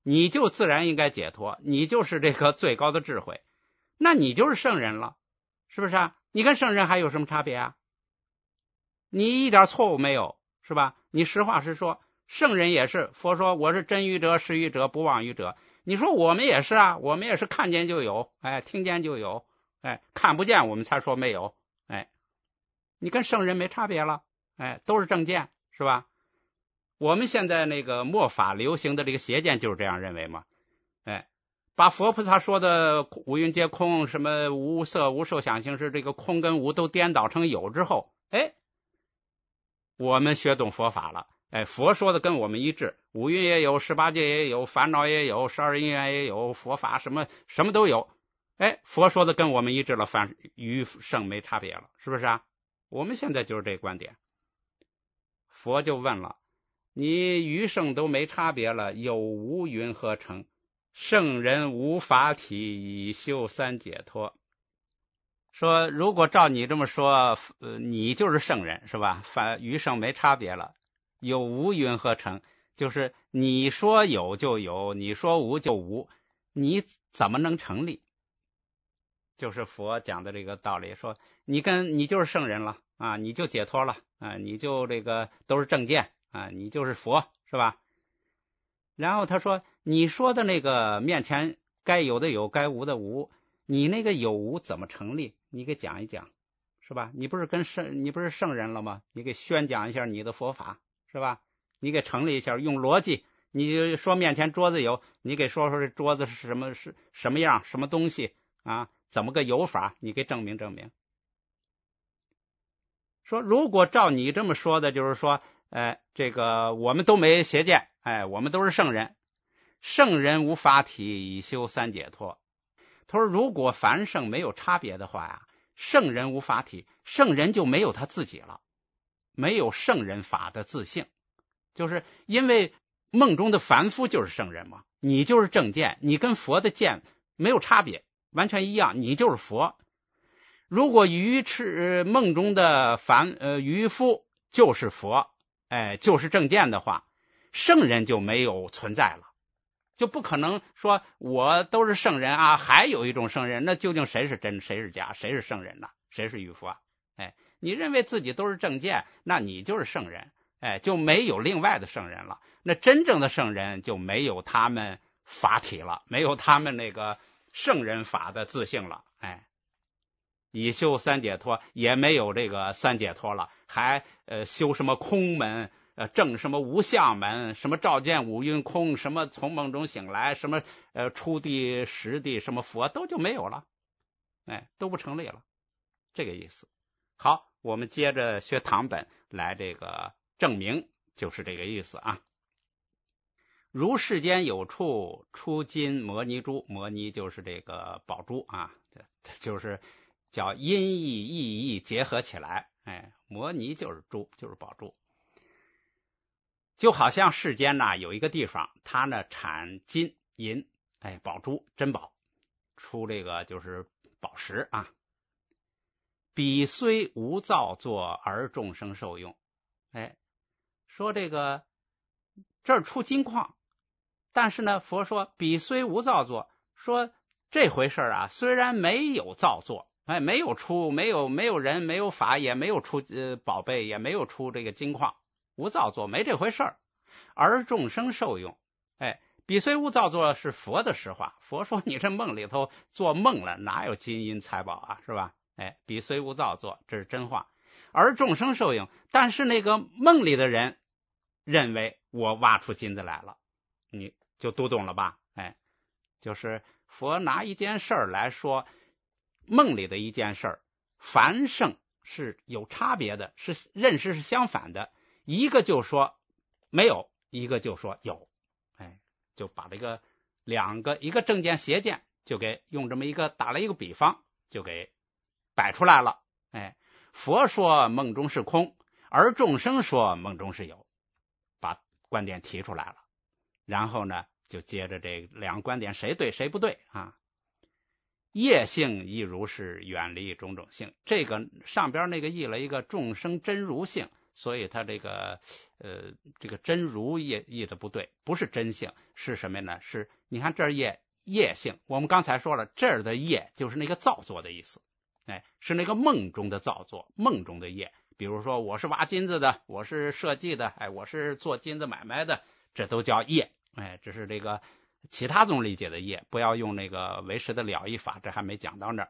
你就自然应该解脱，你就是这个最高的智慧，那你就是圣人了，是不是啊？你跟圣人还有什么差别啊？你一点错误没有，是吧？你实话实说，圣人也是，佛说我是真愚者、实愚者、不妄愚者。你说我们也是啊，我们也是看见就有，哎，听见就有，哎，看不见我们才说没有，哎，你跟圣人没差别了，哎，都是正见，是吧？我们现在那个末法流行的这个邪见就是这样认为嘛，哎，把佛菩萨说的五蕴皆空，什么无色无受想行识，这个空跟无都颠倒成有之后，哎，我们学懂佛法了，哎，佛说的跟我们一致，五蕴也有，十八界也有，烦恼也有，十二因缘也有，佛法什么什么都有，哎，佛说的跟我们一致了，反与圣没差别了，是不是啊？我们现在就是这个观点。佛就问了，你与圣都没差别了，有无云何成？圣人无法体，以修三解脱。说如果照你这么说，呃，你就是圣人是吧？反与圣没差别了，有无云何成？就是你说有就有，你说无就无，你怎么能成立？就是佛讲的这个道理，说你跟你就是圣人了啊，你就解脱了啊，你就这个都是正见啊，你就是佛是吧？然后他说，你说的那个面前该有的有，该无的无，你那个有无怎么成立？你给讲一讲，是吧？你不是跟圣，你不是圣人了吗？你给宣讲一下你的佛法，是吧？你给成立一下，用逻辑。你说面前桌子有，你给说说这桌子是什么是什么样，什么东西啊？怎么个有法？你给证明证明。说如果照你这么说的，就是说，哎，这个我们都没邪见，哎，我们都是圣人，圣人无法体，以修三解脱。他说，如果凡圣没有差别的话呀，圣人无法体，圣人就没有他自己了，没有圣人法的自性，就是因为梦中的凡夫就是圣人嘛，你就是正见，你跟佛的见没有差别，完全一样，你就是佛。如果愚痴梦中的凡呃愚夫就是佛，哎，就是正见的话，圣人就没有存在了，就不可能说我都是圣人啊，还有一种圣人，那究竟谁是真，谁是假，谁是圣人呢？谁是愚夫啊？哎，你认为自己都是正见，那你就是圣人，哎，就没有另外的圣人了。那真正的圣人就没有他们法体了，没有他们那个圣人法的自性了，哎。以修三解脱，也没有这个三解脱了，还呃修什么空门，呃证什么无相门，什么照见五蕴空，什么从梦中醒来，什么呃初地实地，什么佛都就没有了，哎，都不成立了，这个意思。好，我们接着学唐本来这个证明，就是这个意思啊。如世间有处出金摩尼珠，摩尼就是这个宝珠啊，这就是叫音义意义结合起来，哎，摩尼就是珠，就是宝珠。就好像世间呢有一个地方，它呢产金银，哎，宝珠珍宝，出这个就是宝石啊。彼虽无造作，而众生受用。哎，说这个这儿出金矿，但是呢，佛说彼虽无造作，说这回事啊，虽然没有造作。哎，没有出，没有没有人，没有法，也没有出呃宝贝，也没有出这个金矿，无造作，没这回事儿，而众生受用。哎，彼虽无造作是佛的实话，佛说你这梦里头做梦了，哪有金银财宝啊，是吧？哎，彼虽无造作，这是真话，而众生受用。但是那个梦里的人认为我挖出金子来了，你就读懂了吧？哎，就是佛拿一件事儿来说。梦里的一件事儿，凡圣是有差别的，是认识是相反的，一个就说没有，一个就说有，哎，就把这个两个一个正见邪见就给用这么一个打了一个比方，就给摆出来了。哎，佛说梦中是空，而众生说梦中是有，把观点提出来了，然后呢，就接着这两个观点谁对谁不对啊？业性亦如是，远离种种性。这个上边那个译了一个众生真如性， 所以他这个呃这个真如译译的不对，不是真性，是什么呢？是你看这儿业业性，我们刚才说了，这儿的业就是那个造作的意思，哎，是那个梦中的造作，梦中的业。比如说我是挖金子的，我是设计的，哎，我是做金子买卖的，这都叫业，哎，这是这个其他种理解的业，不要用那个唯识的了义法，这还没讲到那儿。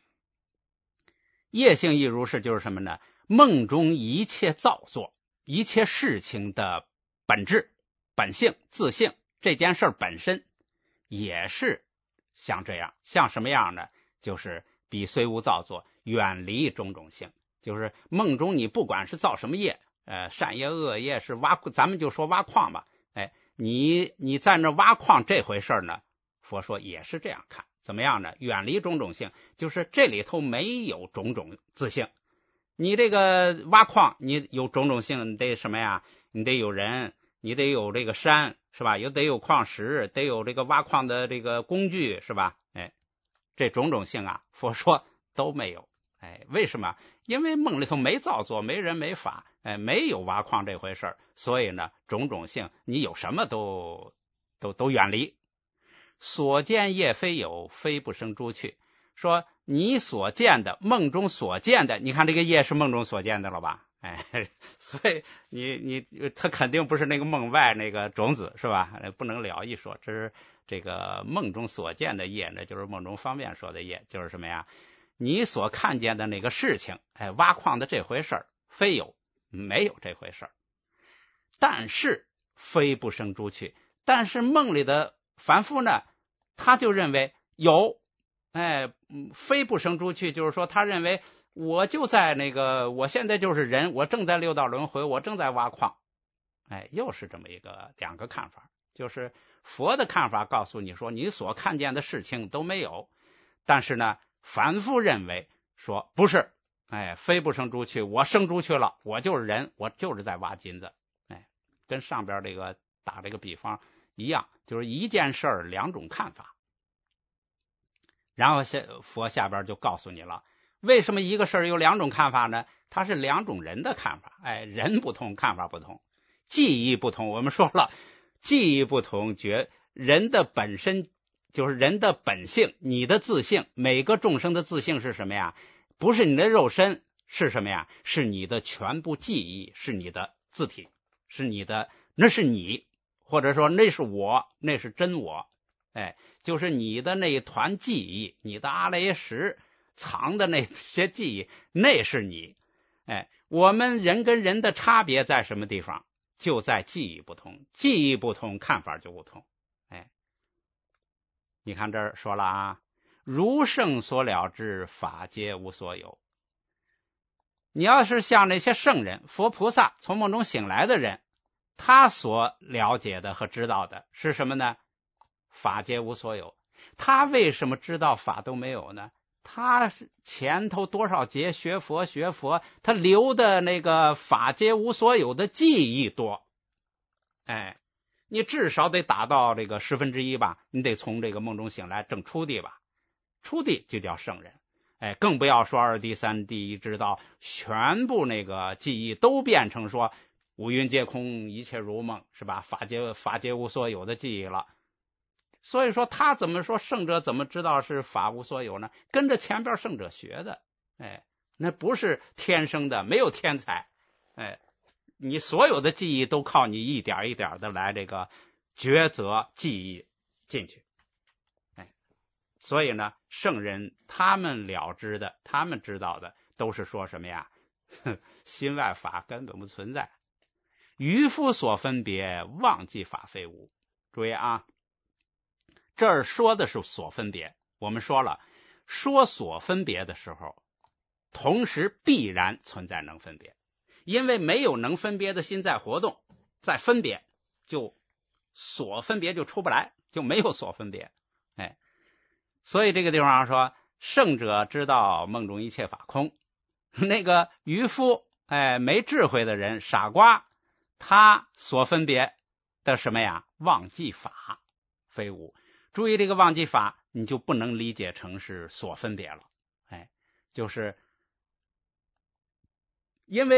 业性亦如是，就是什么呢？梦中一切造作，一切事情的本质、本性、自性，这件事本身也是像这样，像什么样呢？就是彼虽无造作，远离种种性。就是梦中你不管是造什么业，呃，善业、恶业，是挖，咱们就说挖矿吧，哎，你你在那挖矿这回事呢，佛说也是这样看。怎么样呢？远离种种性，就是这里头没有种种自性。你这个挖矿，你有种种性，你得什么呀？你得有人，你得有这个山，是吧？有得有矿石，得有这个挖矿的这个工具，是吧？哎，这种种性啊，佛说都没有。哎，为什么？因为梦里头没造作，没人没法，哎，没有挖矿这回事儿，所以呢，种种性你有什么都都都远离。所见业非有，非不生诸趣。说你所见的，梦中所见的，你看这个业是梦中所见的了吧？哎，所以你你他肯定不是那个梦外那个种子，是吧？不能了义说，这是这个梦中所见的业呢，就是梦中方便说的业，就是什么呀？你所看见的那个事情，哎，挖矿的这回事儿，非有，没有这回事儿。但是非不生诸趣，但是梦里的凡夫呢，他就认为有，哎，非不生诸趣，就是说他认为我就在那个，我现在就是人，我正在六道轮回，我正在挖矿，哎，又是这么一个两个看法。就是佛的看法告诉你说，你所看见的事情都没有，但是呢，凡夫认为说不是，哎，非不生诸趣，我生诸趣了，我就是人，我就是在挖金子，哎，跟上边这个打这个比方一样，就是一件事儿两种看法。然后下佛下边就告诉你了，为什么一个事儿有两种看法呢？它是两种人的看法，哎，人不同，看法不同，记忆不同。我们说了，记忆不同，觉人的本身就是人的本性，你的自性，每个众生的自性是什么呀？不是你的肉身，是什么呀？是你的全部记忆，是你的自体，是你的，那是你，或者说那是我，那是真我，哎，就是你的那一团记忆，你的阿赖耶识藏的那些记忆，那是你。哎，我们人跟人的差别在什么地方？就在记忆不同，记忆不同，看法就不同。哎，你看这儿说了啊，如圣所了知，法皆无所有。你要是像那些圣人、佛菩萨从梦中醒来的人，他所了解的和知道的是什么呢？法皆无所有。他为什么知道法都没有呢？他前头多少节学佛学佛，他留的那个法皆无所有的记忆多。哎，你至少得达到这个十分之一吧，你得从这个梦中醒来正初地吧，初地就叫圣人。哎，更不要说二谛三谛一知道，全部那个记忆都变成说五蕴皆空，一切如梦，是吧？法皆法皆无所有的记忆了。所以说他怎么说圣者怎么知道是法无所有呢？跟着前边圣者学的，哎，那不是天生的，没有天才，哎，你所有的记忆都靠你一点一点的来这个抉择记忆进去，哎，所以呢，圣人他们了知的，他们知道的都是说什么呀？心外法根本不存在，渔夫所分别，忘记法非无。注意啊，这儿说的是所分别，我们说了，说所分别的时候，同时必然存在能分别，因为没有能分别的心在活动，在分别，就所分别就出不来，就没有所分别。哎，所以这个地方说，圣者知道梦中一切法空，那个渔夫，哎，没智慧的人，傻瓜，他所分别的什么呀？忘记法非无。注意这个忘记法，你就不能理解成是所分别了。哎，就是因为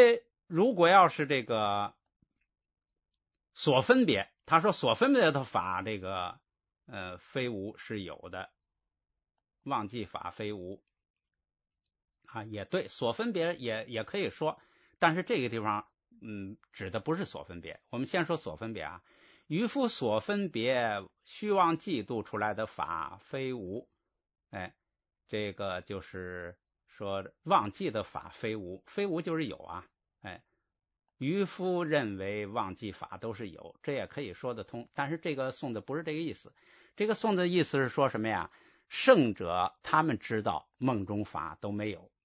如果要是这个所分别，他说所分别的法，这个呃非无是有的，忘记法非无啊，也对，所分别也也可以说，但是这个地方嗯指的不是所分别。我们先说所分别啊，渔夫所分别虚妄嫉妒出来的法非无，哎，这个就是说忘记的法非无，非无就是有啊，哎，渔夫认为忘记法都是有，这也可以说得通，但是这个颂的不是这个意思，这个颂的意思是说什么呀？圣者他们知道梦中法都没有，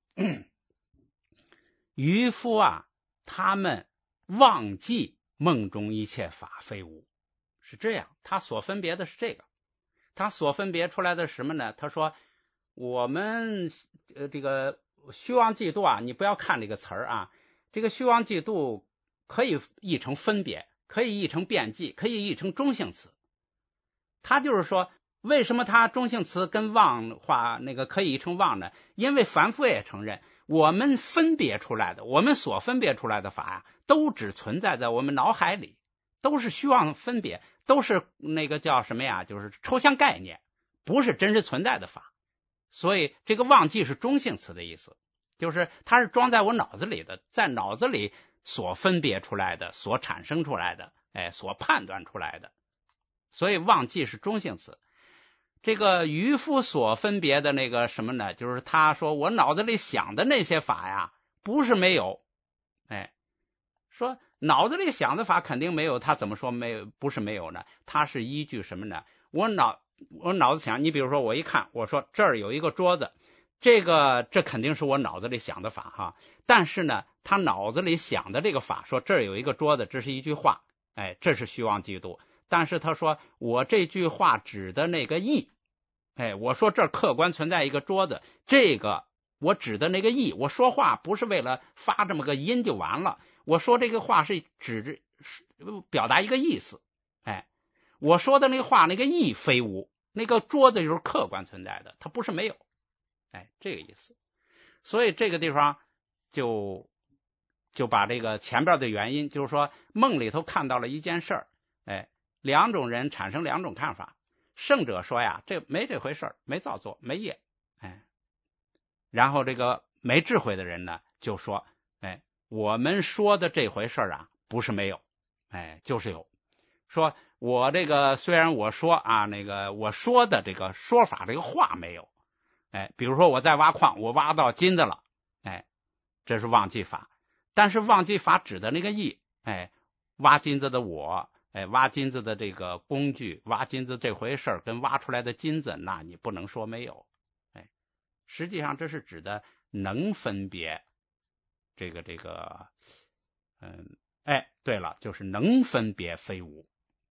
渔夫啊，他们忘记梦中一切法非无，是这样，他所分别的是这个，他所分别出来的是什么呢？他说我们呃这个虚妄嫉妒啊，你不要看这个词儿啊，这个虚妄嫉妒可以译成分别，可以译成辩记，可以译成中性词。他就是说，为什么他中性词跟妄话那个可以译成妄呢？因为凡夫也承认，我们分别出来的，我们所分别出来的法呀、啊，都只存在在我们脑海里，都是虚妄分别，都是那个叫什么呀？就是抽象概念，不是真实存在的法。所以这个忘记是中性词的意思，就是它是装在我脑子里的，在脑子里所分别出来的，所产生出来的，哎，所判断出来的。所以忘记是中性词。这个渔夫所分别的那个什么呢？就是他说我脑子里想的那些法呀，不是没有，哎，说脑子里想的法肯定没有，他怎么说没有？不是没有呢？他是依据什么呢？我脑我脑子想，你比如说我一看，我说这儿有一个桌子，这个这肯定是我脑子里想的法哈。但是呢，他脑子里想的这个法，说这儿有一个桌子，这是一句话，哎，这是虚妄嫉妒。但是他说我这句话指的那个意，哎，我说这儿客观存在一个桌子，这个我指的那个意，我说话不是为了发这么个音就完了，我说这个话是指着表达一个意思，哎，我说的那个话那个意非无，那个桌子就是客观存在的，它不是没有，哎，这个意思。所以这个地方就就把这个前边的原因，就是说梦里头看到了一件事儿，哎。两种人产生两种看法，圣者说呀，这没这回事，没造作，没业，哎，然后这个没智慧的人呢，就说，哎，我们说的这回事啊，不是没有，哎，就是有。说我这个虽然我说啊，那个我说的这个说法这个话没有，哎，比如说我在挖矿，我挖到金子了，哎，这是忘记法，但是忘记法指的那个意，哎，挖金子的我。哎，挖金子的这个工具，挖金子这回事儿跟挖出来的金子，那你不能说没有。哎，实际上这是指的能分别这个这个，嗯，哎，对了，就是能分别非无。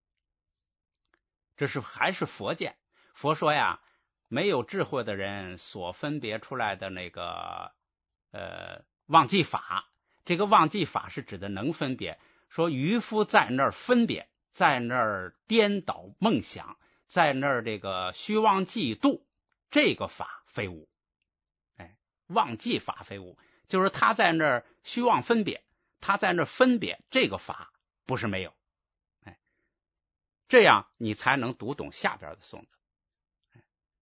这是还是佛见。佛说呀，没有智慧的人所分别出来的那个呃忘记法，这个忘记法是指的能分别。说渔夫在那儿分别，在那儿颠倒梦想，在那儿这个虚妄嫉妒，这个法非无，哎，忘记法非无，就是他在那儿虚妄分别，他在那儿分别，这个法不是没有，哎，这样你才能读懂下边的颂的。哎，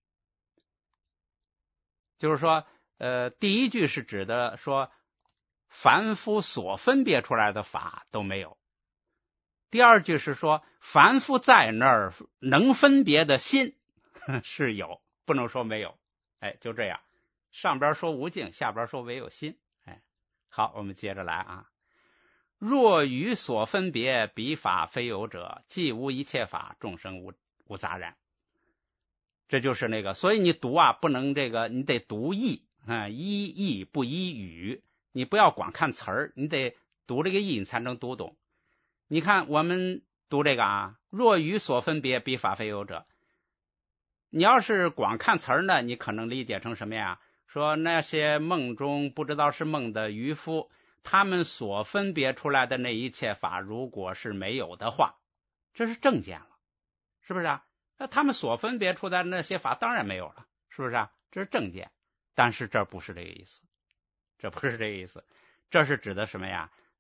就是说，呃，第一句是指的说，凡夫所分别出来的法都没有。第二句是说，凡夫在那儿能分别的心是有，不能说没有。哎，就这样，上边说无境，下边说唯有心。哎，好，我们接着来啊。若于所分别，彼法非有者，既无一切法，众生无无杂然。这就是那个，所以你读啊，不能这个，你得读义啊，依义不依语，你不要光看词儿，你得读这个义，你才能读懂。你看我们读这个啊，若于所分别，彼法非有者。你要是光看词儿呢，你可能理解成什么呀？说那些梦中不知道是梦的渔夫，他们所分别出来的那一切法，如果是没有的话，这是正见了，是不是啊？那他们所分别出来的那些法当然没有了，是不是啊？这是正见，但是这不是这个意思，这不是这个意思，这是指的什么呀？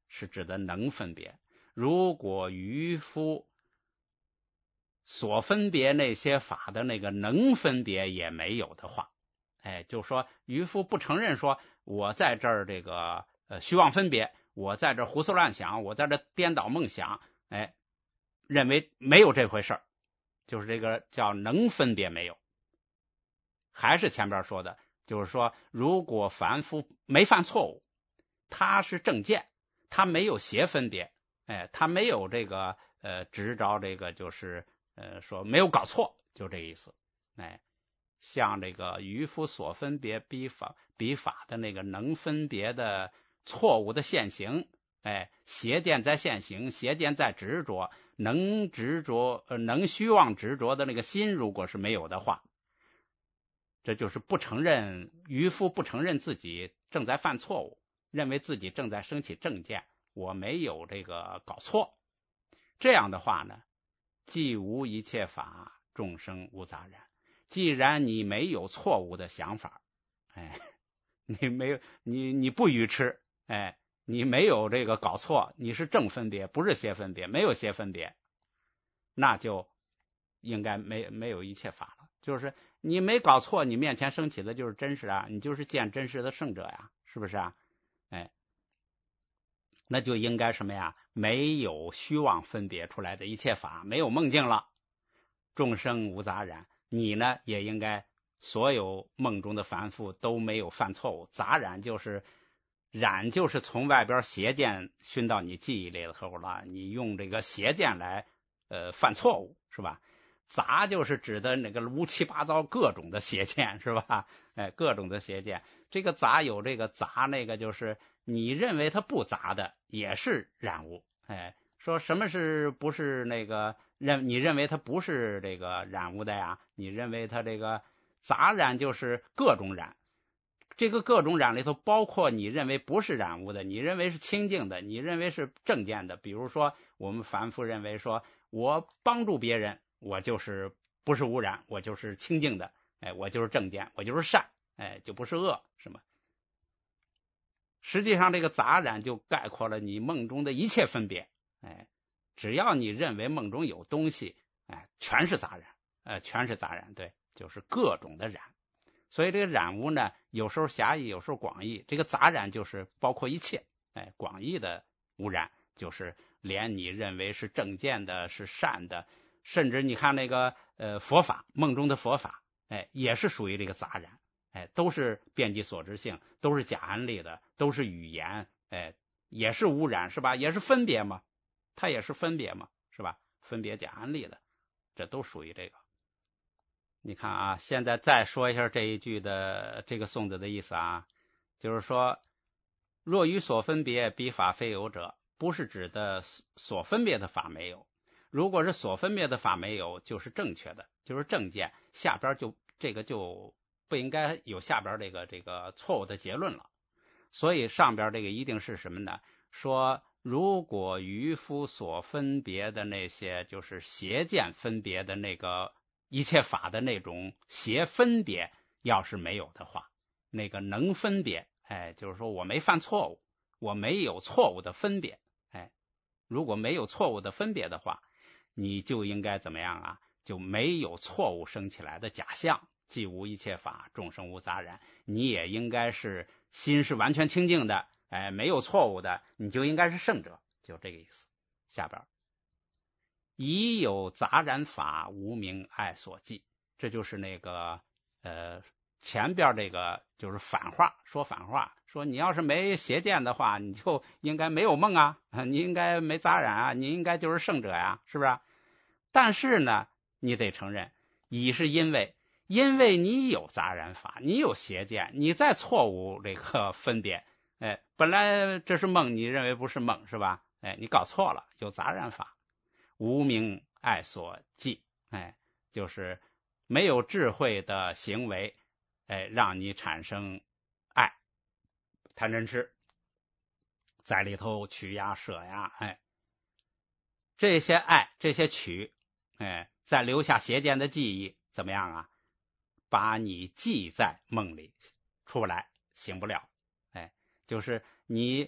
是指的能分别。如果渔夫所分别那些法的那个能分别也没有的话，哎，就说渔夫不承认说我在这儿这个呃虚妄分别，我在这儿胡思乱想，我在这颠倒梦想，哎，认为没有这回事儿，就是这个叫能分别没有。还是前边说的，就是说如果凡夫没犯错误，他是正见，他没有邪分别，哎，他没有这个呃执着这个就是呃说没有搞错，就这意思。哎，像这个渔夫所分别比法比法的那个能分别的错误的现行，哎，邪见在现行，邪见在执着，能执着呃能虚妄执着的那个心如果是没有的话，这就是不承认，渔夫不承认自己正在犯错误，认为自己正在升起正见，我没有这个搞错。这样的话呢，既无一切法，众生无杂染。既然你没有错误的想法，哎，你没有你你不愚痴，哎，你没有这个搞错，你是正分别，不是邪分别，没有邪分别，那就应该没没有一切法了。就是你没搞错，你面前升起的就是真实啊，你就是见真实的圣者呀，是不是啊？哎，那就应该什么呀？没有虚妄分别出来的一切法，没有梦境了。众生无杂染，你呢也应该所有梦中的凡夫都没有犯错误。杂染就是染，就是从外边邪见熏到你记忆里头了，你用这个邪见来呃犯错误，是吧？杂就是指的那个乌七八糟各种的邪见，是吧？哎，各种的邪见，这个杂有这个杂，那个就是你认为它不杂的也是染污。哎，说什么是不是那个认你认为它不是这个染污的呀？你认为它这个杂染就是各种染，这个各种染里头包括你认为不是染污的，你认为是清净的，你认为是正见的。比如说我们凡夫认为说我帮助别人，我就是不是污染，我就是清净的，哎，我就是正见，我就是善，哎，就不是恶，是吗？实际上这个杂染就概括了你梦中的一切分别，哎，只要你认为梦中有东西，哎，全是杂染，呃，全是杂染，对，就是各种的染。所以这个染污呢，有时候狭义，有时候广义。这个杂染就是包括一切，哎，广义的污染就是连你认为是正见的、是善的，甚至你看那个呃佛法，梦中的佛法，哎，也是属于这个杂染，哎，都是遍及所知性，都是假安立的，都是语言，哎，也是污染，是吧？也是分别嘛，它也是分别嘛，是吧？分别假安立的，这都属于这个。你看啊，现在再说一下这一句的这个颂子的意思啊，就是说，若于所分别，彼法非有者，不是指的所分别的法没有。如果是所分别的法没有，就是正确的，就是正见，下边就这个就不应该有下边这个这个错误的结论了。所以上边这个一定是什么呢？说如果渔夫所分别的那些就是邪见分别的那个一切法的那种邪分别，要是没有的话，那个能分别，哎，就是说我没犯错误，我没有错误的分别，哎，如果没有错误的分别的话，你就应该怎么样啊？就没有错误生起来的假象，既无一切法，众生无杂染，你也应该是心是完全清净的，哎，没有错误的，你就应该是圣者，就这个意思。下边已有杂染法，无明爱所记，这就是那个呃前边这个就是反话，说反话，说你要是没邪见的话，你就应该没有梦啊，你应该没杂染啊，你应该就是圣者呀，是不是？但是呢，你得承认，已是因为因为你有杂染法，你有邪见，你在错误这个分别，哎，本来这是梦，你认为不是梦，是吧？哎，你搞错了，有杂染法。无明爱所记，哎，就是没有智慧的行为，哎，让你产生爱、贪嗔痴，在里头取呀、舍呀，哎，这些爱、这些取，哎，再留下邪见的记忆，怎么样啊？把你记在梦里，出不来，醒不了，哎，就是你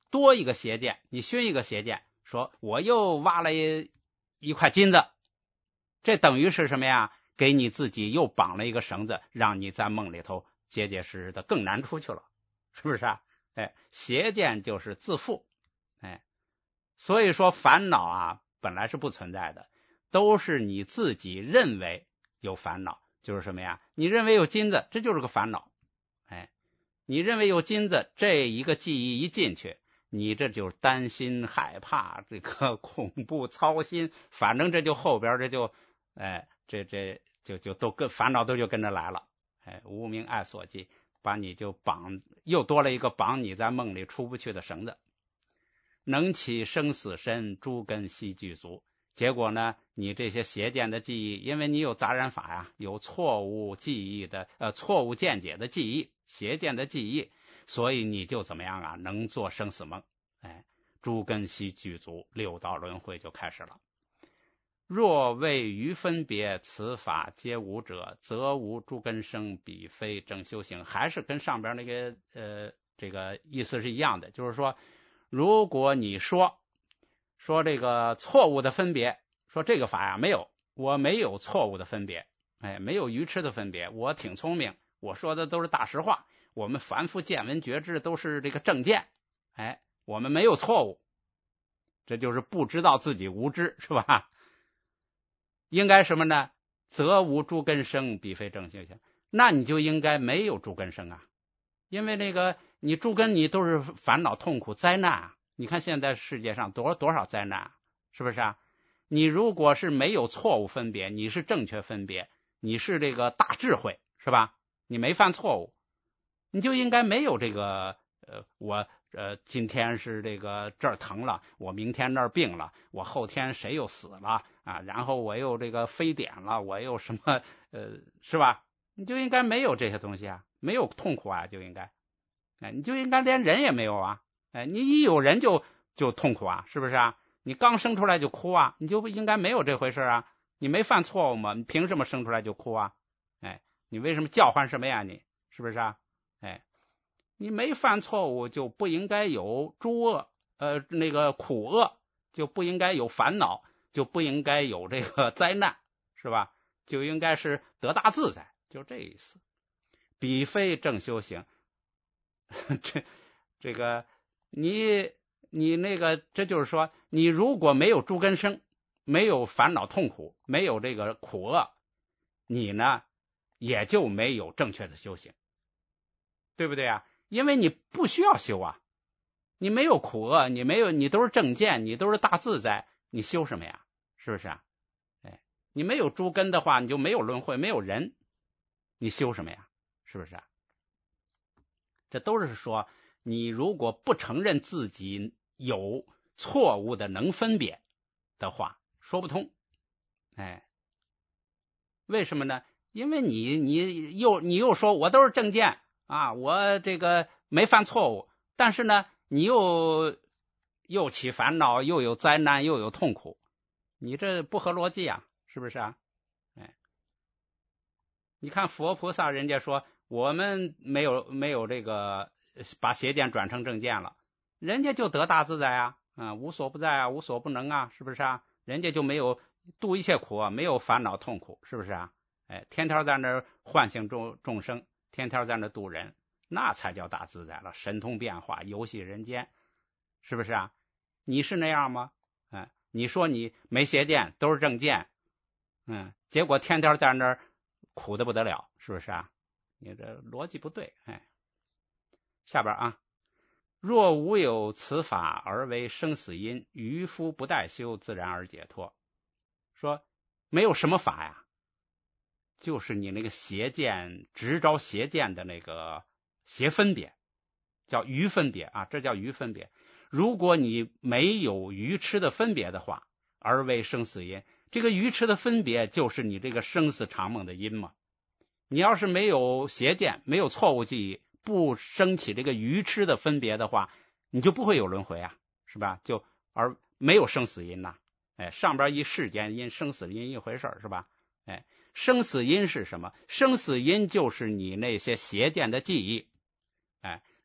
多一个邪见，你熏一个邪见，说我又挖了一一块金子，这等于是什么呀？给你自己又绑了一个绳子，让你在梦里头结结实实的更难出去了，是不是啊？哎，邪见就是自负，哎，所以说烦恼啊本来是不存在的，都是你自己认为有烦恼，就是什么呀？你认为有金子，这就是个烦恼，哎，你认为有金子，这一个记忆一进去，你这就担心害怕，这个恐怖操心，反正这就后边这就哎这这就就都跟烦恼都就跟着来了，哎，无明爱所系，把你就绑，又多了一个绑你在梦里出不去的绳子。能起生死身，诸根悉具足。结果呢，你这些邪见的记忆，因为你有杂染法呀，有错误记忆的呃错误见解的记忆，邪见的记忆，所以你就怎么样啊？能做生死梦，哎，诸根悉具足，六道轮回就开始了。若谓于分别，此法皆无者，则无诸根生，彼非正修行。还是跟上边那个呃这个意思是一样的，就是说，如果你说说这个错误的分别，说这个法呀没有，我没有错误的分别，哎，没有愚痴的分别，我挺聪明，我说的都是大实话，我们凡夫见闻觉知都是这个正见，哎，我们没有错误，这就是不知道自己无知，是吧？应该什么呢？则无诸根生，彼非正修行。那你就应该没有诸根生啊，因为那个你诸根你都是烦恼痛苦灾难啊。你看现在世界上多多少灾难啊，是不是啊？你如果是没有错误分别，你是正确分别，你是这个大智慧，是吧？你没犯错误，你就应该没有这个呃我呃今天是这个这儿疼了，我明天那儿病了，我后天谁又死了啊，然后我又这个非典了，我又什么呃是吧？你就应该没有这些东西啊，没有痛苦啊，就应该哎，你就应该连人也没有啊，哎，你一有人就就痛苦啊，是不是啊？你刚生出来就哭啊，你就应该没有这回事啊，你没犯错误吗？你凭什么生出来就哭啊？哎，你为什么叫唤什么呀？你是不是啊？哎，你没犯错误就不应该有诸恶，呃，那个苦恶，就不应该有烦恼，就不应该有这个灾难，是吧？就应该是得大自在，就这意思。彼非正修行，这这个你你那个，这就是说，你如果没有诸根生，没有烦恼痛苦，没有这个苦恶，你呢也就没有正确的修行，对不对啊？因为你不需要修啊，你没有苦恶，你没有，你都是正见，你都是大自在，你修什么呀？是不是啊？哎，你没有诸根的话，你就没有轮回，没有人，你修什么呀？是不是啊？这都是说，你如果不承认自己有错误的能分别的话，说不通。哎，为什么呢？因为你你又你又说我都是正见啊，我这个没犯错误，但是呢，你又又起烦恼，又有灾难，又有痛苦，你这不合逻辑啊，是不是啊？哎，你看佛菩萨，人家说我们没有没有这个把邪见转成正见了，人家就得大自在啊，啊，无所不在啊，无所不能啊，是不是啊？人家就没有度一切苦啊，没有烦恼痛苦，是不是啊？哎，天天在那唤醒众众生，天天在那度人，那才叫大自在了，神通变化，游戏人间，是不是啊？你是那样吗？哎，你说你没邪见，都是正见，嗯，结果天天在那儿苦的不得了，是不是啊？你这逻辑不对。哎，下边啊，若无有此法而为生死因，渔夫不待修，自然而解脱。说没有什么法呀，就是你那个邪见直招邪见的那个邪分别，叫愚分别啊，这叫愚分别。如果你没有愚痴的分别的话，而为生死因，这个愚痴的分别就是你这个生死长梦的因嘛。你要是没有邪见，没有错误记忆，不升起这个愚痴的分别的话，你就不会有轮回啊，是吧？就而没有生死因呐、啊。哎，上边一世间因，生死因一回事，是吧？哎，生死因是什么？生死因就是你那些邪见的记忆。哎，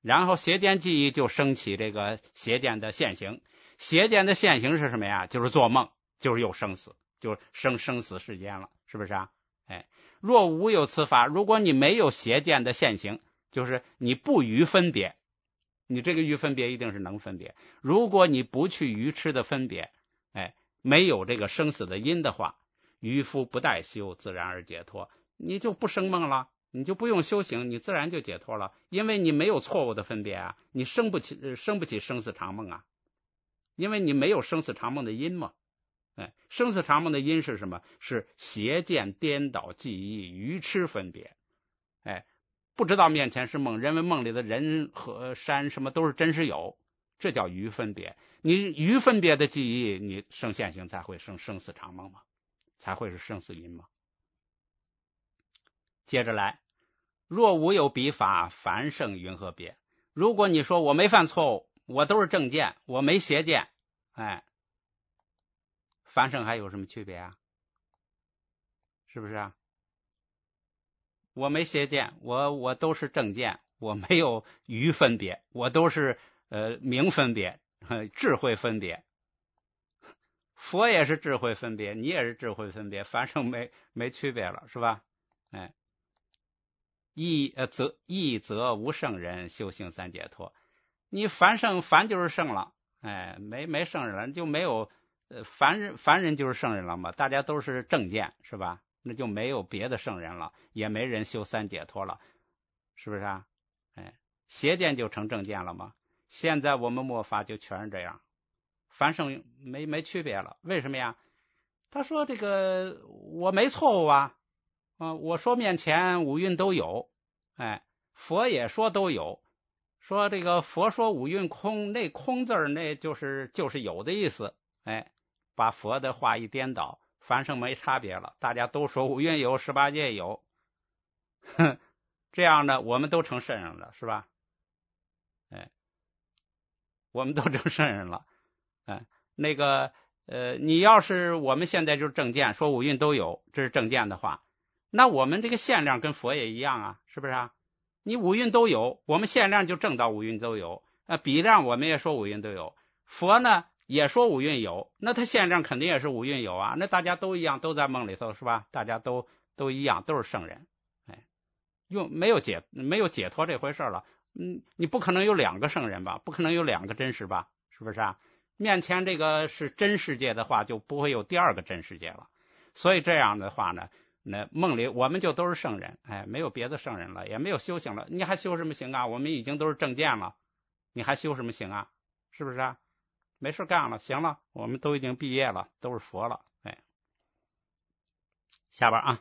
然后邪见记忆就升起这个邪见的现行。邪见的现行是什么呀？就是做梦，就是有生死，就生生死世间了，是不是啊？哎，若无有此法，如果你没有邪见的现行，就是你不愚分别，你这个愚分别一定是能分别。如果你不去愚痴的分别，哎，没有这个生死的因的话，愚夫不待修，自然而解脱，你就不生梦了，你就不用修行，你自然就解脱了，因为你没有错误的分别啊，你生不起生不起生死长梦啊，因为你没有生死长梦的因嘛。哎，生死长梦的因是什么？是邪见颠倒记忆，愚痴分别。哎，不知道面前是梦，认为梦里的人和山什么都是真实有，这叫愚分别。你愚分别的记忆，你生现行才会生生死长梦嘛，才会是生死因嘛。接着来，若无有彼法，凡圣云何别？如果你说我没犯错误，我都是正见，我没邪见，哎，凡圣还有什么区别啊？是不是啊？我没邪见，我我都是正见，我没有愚分别，我都是呃明分别、智慧分别。佛也是智慧分别，你也是智慧分别，凡圣没没区别了，是吧？哎，一呃则一则无圣人，修行三解脱。你凡圣凡就是圣了，哎，没没圣人了，就没有呃凡人凡人就是圣人了嘛，大家都是正见，是吧？那就没有别的圣人了，也没人修三解脱了，是不是啊？哎，邪见就成正见了吗？现在我们末法就全是这样，凡圣没没区别了。为什么呀？他说这个我没错误啊，啊，我说面前五蕴都有，哎，佛也说都有，说这个佛说五蕴空，那空字儿那就是就是有的意思，哎，把佛的话一颠倒。凡圣没差别了，大家都说五蕴有，十八界有，哼，这样的我们都成圣人了，是吧？哎，我们都成圣人了，哎，那个呃，你要是我们现在就是正见，说五蕴都有，这是正见的话，那我们这个限量跟佛也一样啊，是不是啊？你五蕴都有，我们限量就正到五蕴都有，呃，比量我们也说五蕴都有，佛呢？也说五蕴有，那他限量肯定也是五蕴有啊，那大家都一样，都在梦里头，是吧？大家都都一样，都是圣人，哎，用没有解没有解脱这回事了，嗯，你不可能有两个圣人吧？不可能有两个真实吧？是不是啊？面前这个是真世界的话，就不会有第二个真世界了。所以这样的话呢，那梦里我们就都是圣人，哎，没有别的圣人了，也没有修行了，你还修什么行啊？我们已经都是正见了，你还修什么行啊？是不是啊？没事干了，行了，我们都已经毕业了，都是佛了，哎，下边啊，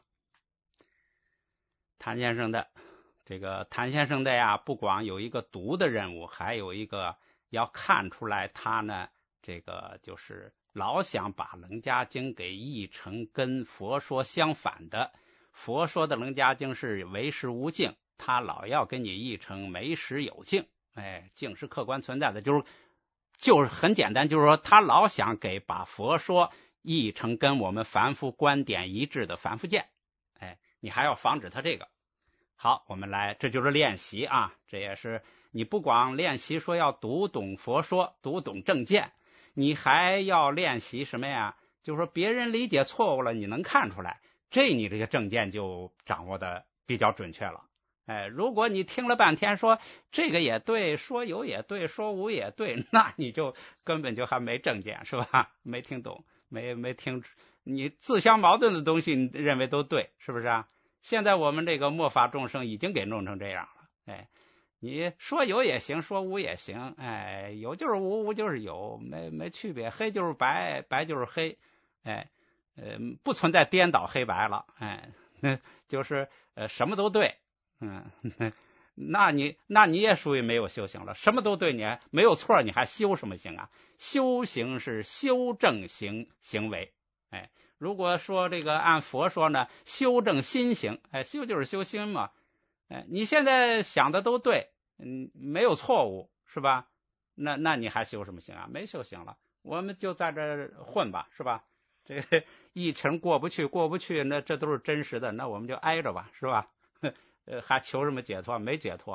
谭先生的这个谭先生的呀，不光有一个读的任务，还有一个要看出来他呢，这个就是老想把楞伽经给译成跟佛说相反的。佛说的楞伽经是唯识无境，他老要跟你译成没识有境，哎，境是客观存在的，就是就是很简单，就是说他老想给把佛说译成跟我们凡夫观点一致的凡夫见，哎，你还要防止他这个。好，我们来，这就是练习啊，这也是你不光练习说要读懂佛说，读懂正见，你还要练习什么呀？就是说别人理解错误了，你能看出来，这你这个正见就掌握的比较准确了。哎，如果你听了半天说这个也对，说有也对，说无也对，那你就根本就还没正见，是吧？没听懂，没没听，你自相矛盾的东西你认为都对，是不是啊？现在我们这个末法众生已经给弄成这样了，哎，你说有也行，说无也行，哎，有就是无，无就是有，没没区别，黑就是白，白就是黑，哎，呃，不存在颠倒黑白了，哎，就是呃什么都对。嗯，那你那你也属于没有修行了，什么都对你没有错，你还修什么行啊？修行是修正行行为，哎，如果说这个按佛说呢，修正心行，哎，修就是修心嘛，哎，你现在想的都对，嗯，没有错误，是吧？那那你还修什么行啊？没修行了，我们就在这混吧，是吧？这个疫情过不去，过不去，那这都是真实的，那我们就挨着吧，是吧？呃，还求什么解脱？没解脱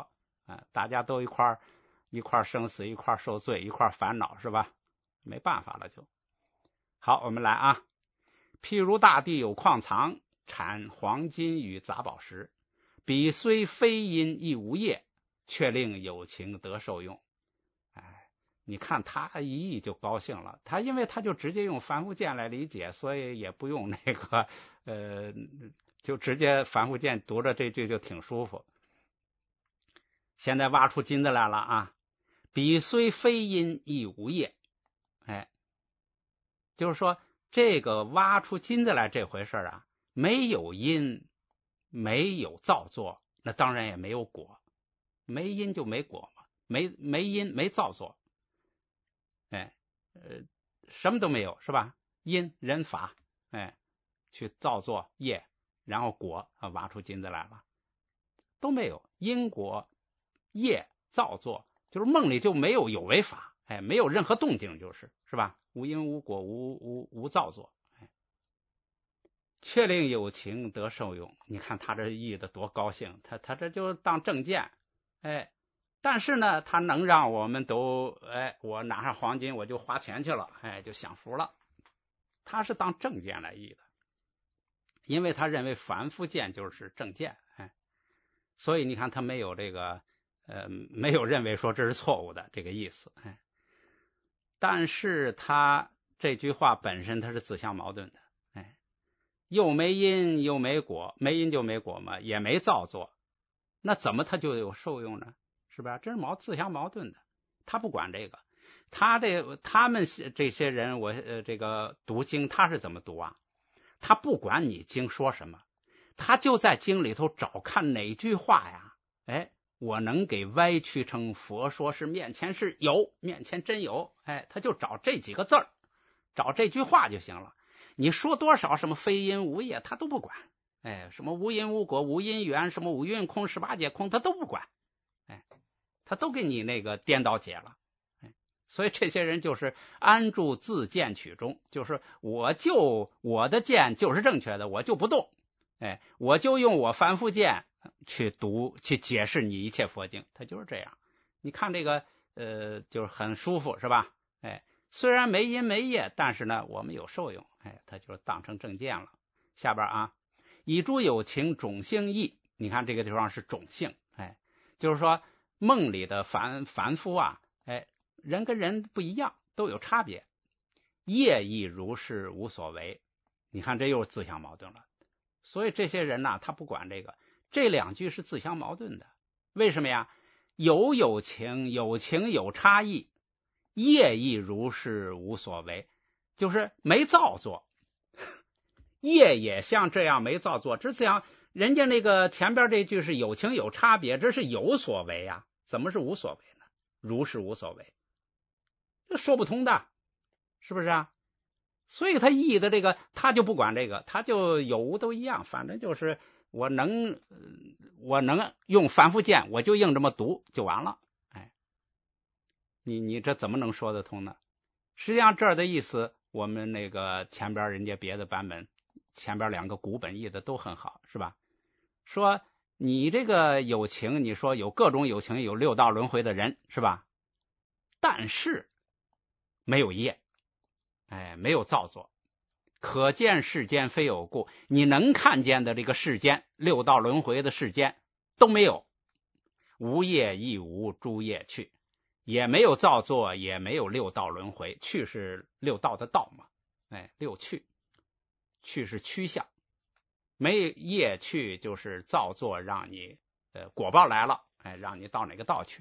啊，大家都一块儿一块儿生死，一块儿受罪，一块儿烦恼，是吧？没办法了就。好，我们来啊。譬如大地有矿藏，产黄金与杂宝石，彼虽非因亦无业，却令有情得受用。哎，你看他一译就高兴了，他因为他就直接用凡夫见来理解，所以也不用那个呃，就直接凡夫见读着这句就挺舒服。现在挖出金子来了啊，彼虽非因亦无业。哎，就是说这个挖出金子来这回事啊，没有因，没有造作，那当然也没有果。没因就没果嘛，没没因没造作，哎，呃，什么都没有是吧？因人法，哎，去造作业，然后果啊，挖出金子来了，都没有因果业造作，就是梦里就没有有为法，哎，没有任何动静，就是是吧？无因无果，无无无造作，哎，却令有情得受用。你看他这译的多高兴，他他这就当正见。哎，但是呢，他能让我们都哎，我拿上黄金我就花钱去了，哎，就享福了。他是当正见来译的，因为他认为凡夫见就是正见，哎，所以你看他没有这个呃，没有认为说这是错误的这个意思，哎，但是他这句话本身它是自相矛盾的，哎，又没因又没果，没因就没果嘛，也没造作。那怎么他就有受用呢？是吧？这是矛自相矛盾的。他不管这个，他这他们这些人，我呃这个读经他是怎么读啊？他不管你经说什么，他就在经里头找看哪句话呀？哎，我能给歪曲成佛说是面前是有，面前真有，哎，他就找这几个字儿，找这句话就行了。你说多少什么非因无业，他都不管。哎，什么无因无果，无因缘，什么五蕴空，十八界空，他都不管，哎，他都给你那个颠倒解了，哎，所以这些人就是安住自见取中，就是我就我的见就是正确的，我就不动，哎，我就用我凡夫见去读去解释你一切佛经，他就是这样。你看这个呃，就是很舒服是吧？哎，虽然没因没业，但是呢，我们有受用，哎，他就当成正见了。下边啊。以诸有情种性异，你看这个地方是种性，哎，就是说梦里的凡凡夫啊，哎，人跟人不一样，都有差别。业亦如是无所为，你看这又是自相矛盾了。所以这些人呢，他不管这个，这两句是自相矛盾的。为什么呀？有有情，有情有差异，业亦如是无所为，就是没造作。业也像这样没造作，这样人家那个前边这句是有情有差别，这是有所为呀、啊，怎么是无所为呢？如是无所为，这说不通的，是不是啊？所以他译的这个，他就不管这个，他就有无都一样，反正就是我能我能用凡夫见，我就硬这么读就完了。哎，你你这怎么能说得通呢？实际上这儿的意思，我们那个前边人家别的版本。前边两个古本译的都很好，是吧？说你这个有情，你说有各种有情，有六道轮回的人，是吧？但是没有业，哎，没有造作，可见世间非有故。你能看见的这个世间，六道轮回的世间都没有，无业亦无诸业去，也没有造作，也没有六道轮回。去是六道的道嘛，哎，六去。去是趋向，没业去就是造作，让你呃果报来了，哎，让你到哪个道去。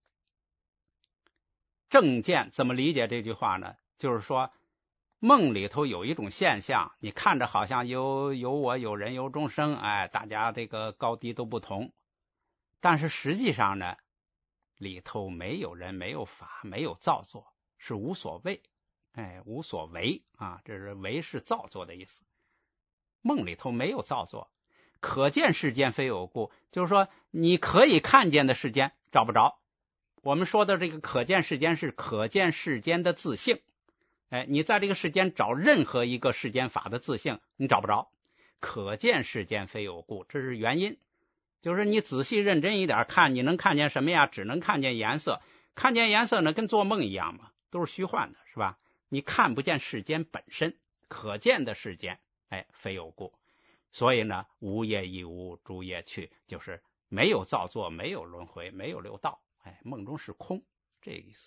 正见怎么理解这句话呢？就是说梦里头有一种现象，你看着好像有有我有人有众生，哎，大家这个高低都不同，但是实际上呢，里头没有人，没有法，没有造作，是无所谓，哎，无所为啊，这是为是造作的意思。梦里头没有造作，可见世间非有故，就是说你可以看见的世间找不着。我们说的这个可见世间是可见世间的自性，哎，你在这个世间找任何一个世间法的自性，你找不着。可见世间非有故，这是原因。 就是你仔细认真一点看，你能看见什么呀？只能看见颜色，看见颜色呢，跟做梦一样嘛，都是虚幻的，是吧？你看不见世间本身，可见的世间，哎，非有故。所以呢，无业亦无，诸业去，就是没有造作，没有轮回，没有六道，哎，梦中是空，这个意思。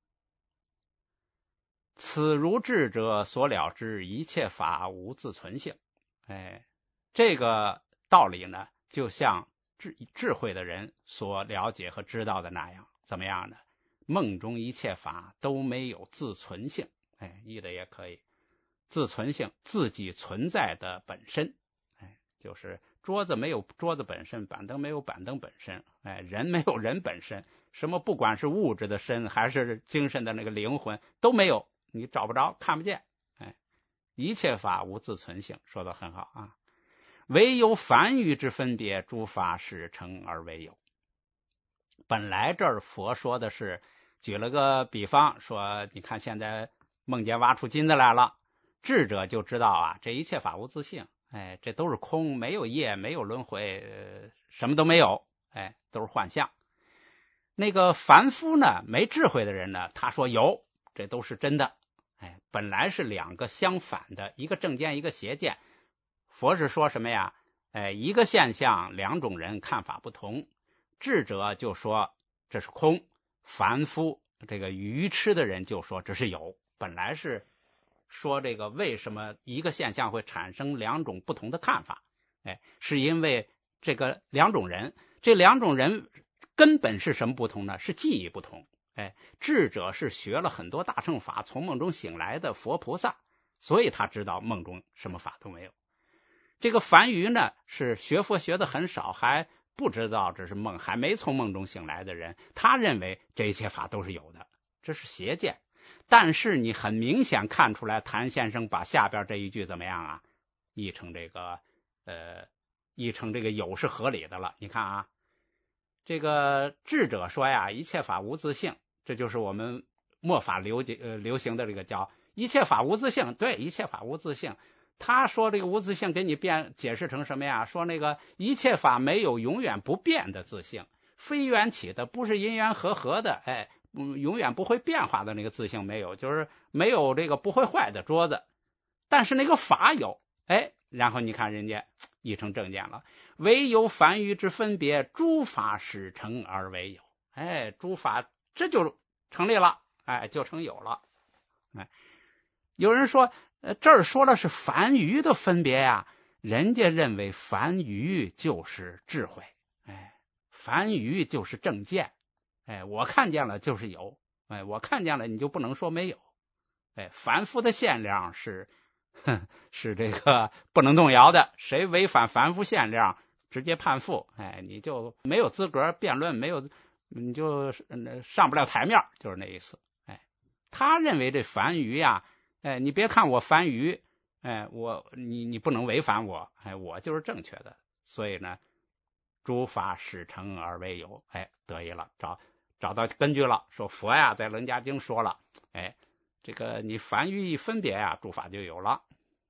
此如智者所了之，一切法无自存性。哎，这个道理呢，就像智智慧的人所了解和知道的那样，怎么样呢？梦中一切法都没有自存性，哎，译的也可以。自存性，自己存在的本身，哎，就是桌子没有桌子本身，板凳没有板凳本身，哎，人没有人本身，什么不管是物质的身还是精神的那个灵魂都没有，你找不着，看不见，哎，一切法无自存性，说得很好啊。唯有凡愚之分别，诸法始成而为有。本来这儿佛说的是，举了个比方说，你看现在梦见挖出金子来了，智者就知道啊，这一切法无自性，哎，这都是空，没有业，没有轮回，呃、什么都没有，哎，都是幻象。那个凡夫呢，没智慧的人呢，他说有，这都是真的。哎，本来是两个相反的，一个正见，一个邪见。佛是说什么呀？哎，一个现象，两种人看法不同。智者就说这是空，凡夫这个愚痴的人就说这是有。本来是说这个为什么一个现象会产生两种不同的看法？哎，是因为这个两种人，这两种人根本是什么不同呢？是记忆不同。哎，智者是学了很多大乘法，从梦中醒来的佛菩萨，所以他知道梦中什么法都没有。这个凡愚呢，是学佛学的很少，还不知道这是梦，还没从梦中醒来的人，他认为这一切法都是有的，这是邪见。但是你很明显看出来，谭先生把下边这一句怎么样啊？译成这个呃，译成这个有是合理的了。你看啊，这个智者说呀，一切法无自性，这就是我们末法流呃流行的这个叫一切法无自性。对，一切法无自性。他说这个无自性给你变解释成什么呀？说那个一切法没有永远不变的自性，非缘起的，不是因缘和合的，哎，嗯，永远不会变化的那个自性没有，就是没有这个不会坏的桌子，但是那个法有，哎，然后你看人家译成正见了，唯有凡愚之分别，诸法始成而为有，哎，诸法这就成立了，哎，就成有了，哎，有人说。呃，这儿说的是凡愚的分别呀，人家认为凡愚就是智慧，哎，凡愚就是正见，哎，我看见了就是有，哎，我看见了你就不能说没有，哎，凡夫的限量是，哼，是这个不能动摇的，谁违反凡夫限量，直接判负，哎，你就没有资格辩论，没有，你就上不了台面，就是那意思，哎，他认为这凡愚呀。哎，你别看我凡愚，哎，我你你不能违反我，哎，我就是正确的，所以呢，诸法始成而为有，哎，得意了，找找到根据了，说佛呀，在《楞伽经》说了，哎，这个你凡愚一分别呀，诸法就有了。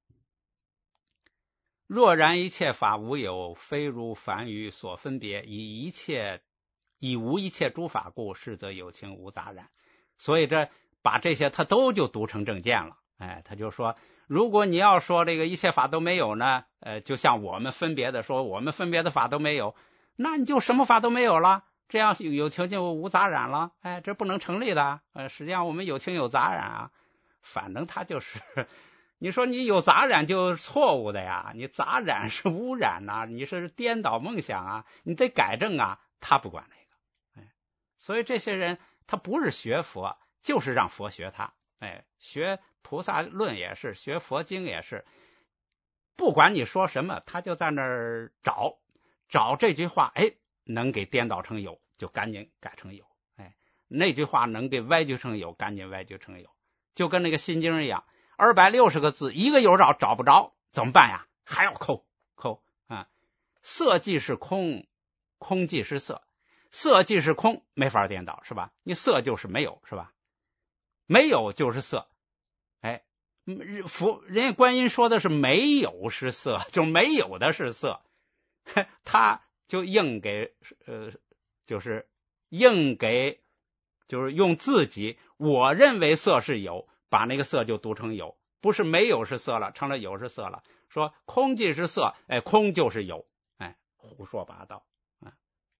若然一切法无有，非如凡愚所分别，以一切以无一切诸法故，是则有情无杂染。所以这把这些他都就读成正见了。哎，他就说，如果你要说这个一切法都没有呢，呃，就像我们分别的说，我们分别的法都没有，那你就什么法都没有了，这样有情就无杂染了。哎，这不能成立的。呃，实际上我们有情有杂染啊，反正他就是，你说你有杂染就是错误的呀，你杂染是污染呐、啊，你是颠倒梦想啊，你得改正啊，他不管那个。哎，所以这些人他不是学佛，就是让佛学他。哎，学菩萨论也是，学佛经也是，不管你说什么，他就在那儿找找这句话，哎，能给颠倒成有，就赶紧改成有，哎，那句话能给歪曲成有，赶紧歪曲成有，就跟那个心经一样，二百六十个字，一个有找找不着，怎么办呀？还要抠抠啊！色即是空，空即是色，色即是空，没法颠倒，是吧？你色就是没有，是吧？没有就是色，哎，佛人家观音说的是没有是色，就没有的是色，他就硬给呃，就是硬给，就是用自己我认为色是有，把那个色就读成有，不是没有是色了，成了有是色了。说空即是色，哎，空就是有，哎，胡说八道啊！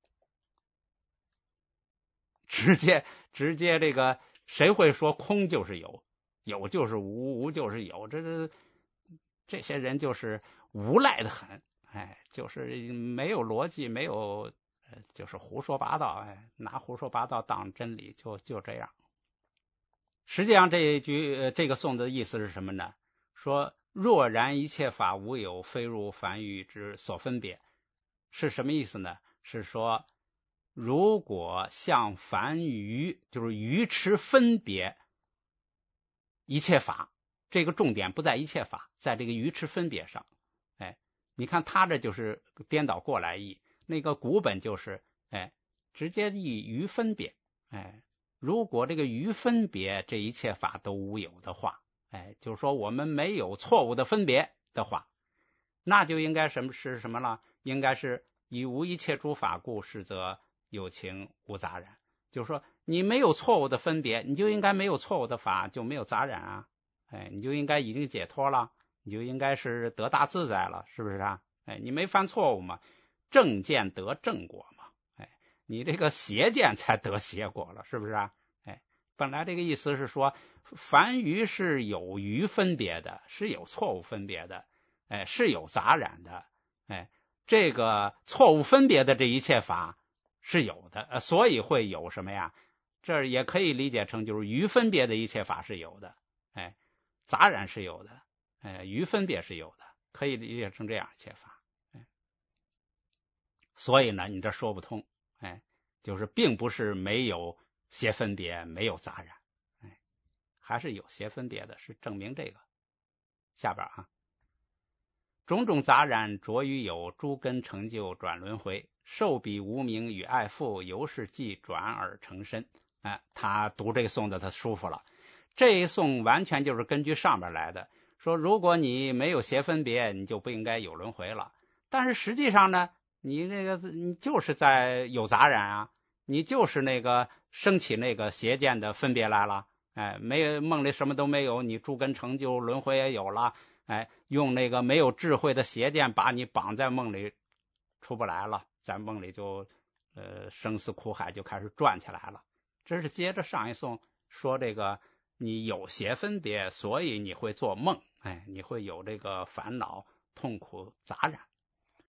直接直接这个谁会说空就是有，有就是无，无就是有，这这这些人就是无赖的很，哎，就是没有逻辑，没有，就是胡说八道，哎，拿胡说八道当真理，就就这样。实际上这一句这个颂的意思是什么呢？说若然一切法无有，非入凡愚之所分别，是什么意思呢？是说如果像凡愚，就是愚痴分别一切法，这个重点不在一切法，在这个愚痴分别上。哎，你看他这就是颠倒过来意，那个古本就是哎直接以愚分别。哎，如果这个愚分别这一切法都无有的话，哎，就是说我们没有错误的分别的话，那就应该什么是什么了？应该是以无一切诸法故，实则有情无杂染。就是说你没有错误的分别，你就应该没有错误的法，就没有杂染啊。哎，你就应该已经解脱了，你就应该是得大自在了，是不是啊？哎，你没犯错误嘛，正见得正果嘛。哎，你这个邪见才得邪果了，是不是啊？哎，本来这个意思是说，凡愚是有愚分别的，是有错误分别的，哎，是有杂染的，哎，这个错误分别的这一切法是有的，呃，所以会有什么呀？这也可以理解成就是愚分别的一切法是有的，哎，杂染是有的，哎，愚分别是有的，可以理解成这样一切法。哎，所以呢，你这说不通，哎，就是并不是没有邪分别，没有杂染，哎，还是有邪分别的，是证明这个。下边啊。种种杂染着于有，诸根成就转轮回，受彼无名与爱父，由是即转而成身。哎，他读这个颂的他舒服了。这一颂完全就是根据上边来的，说如果你没有邪分别，你就不应该有轮回了。但是实际上呢，你这个你就是在有杂染啊，你就是那个升起那个邪见的分别来了。哎，没有梦里什么都没有，你诸根成就轮回也有了。哎，用那个没有智慧的邪见把你绑在梦里，出不来了，在梦里就呃生死苦海就开始转起来了。这是接着上一颂说这个你有邪分别，所以你会做梦，哎，你会有这个烦恼、痛苦、杂染。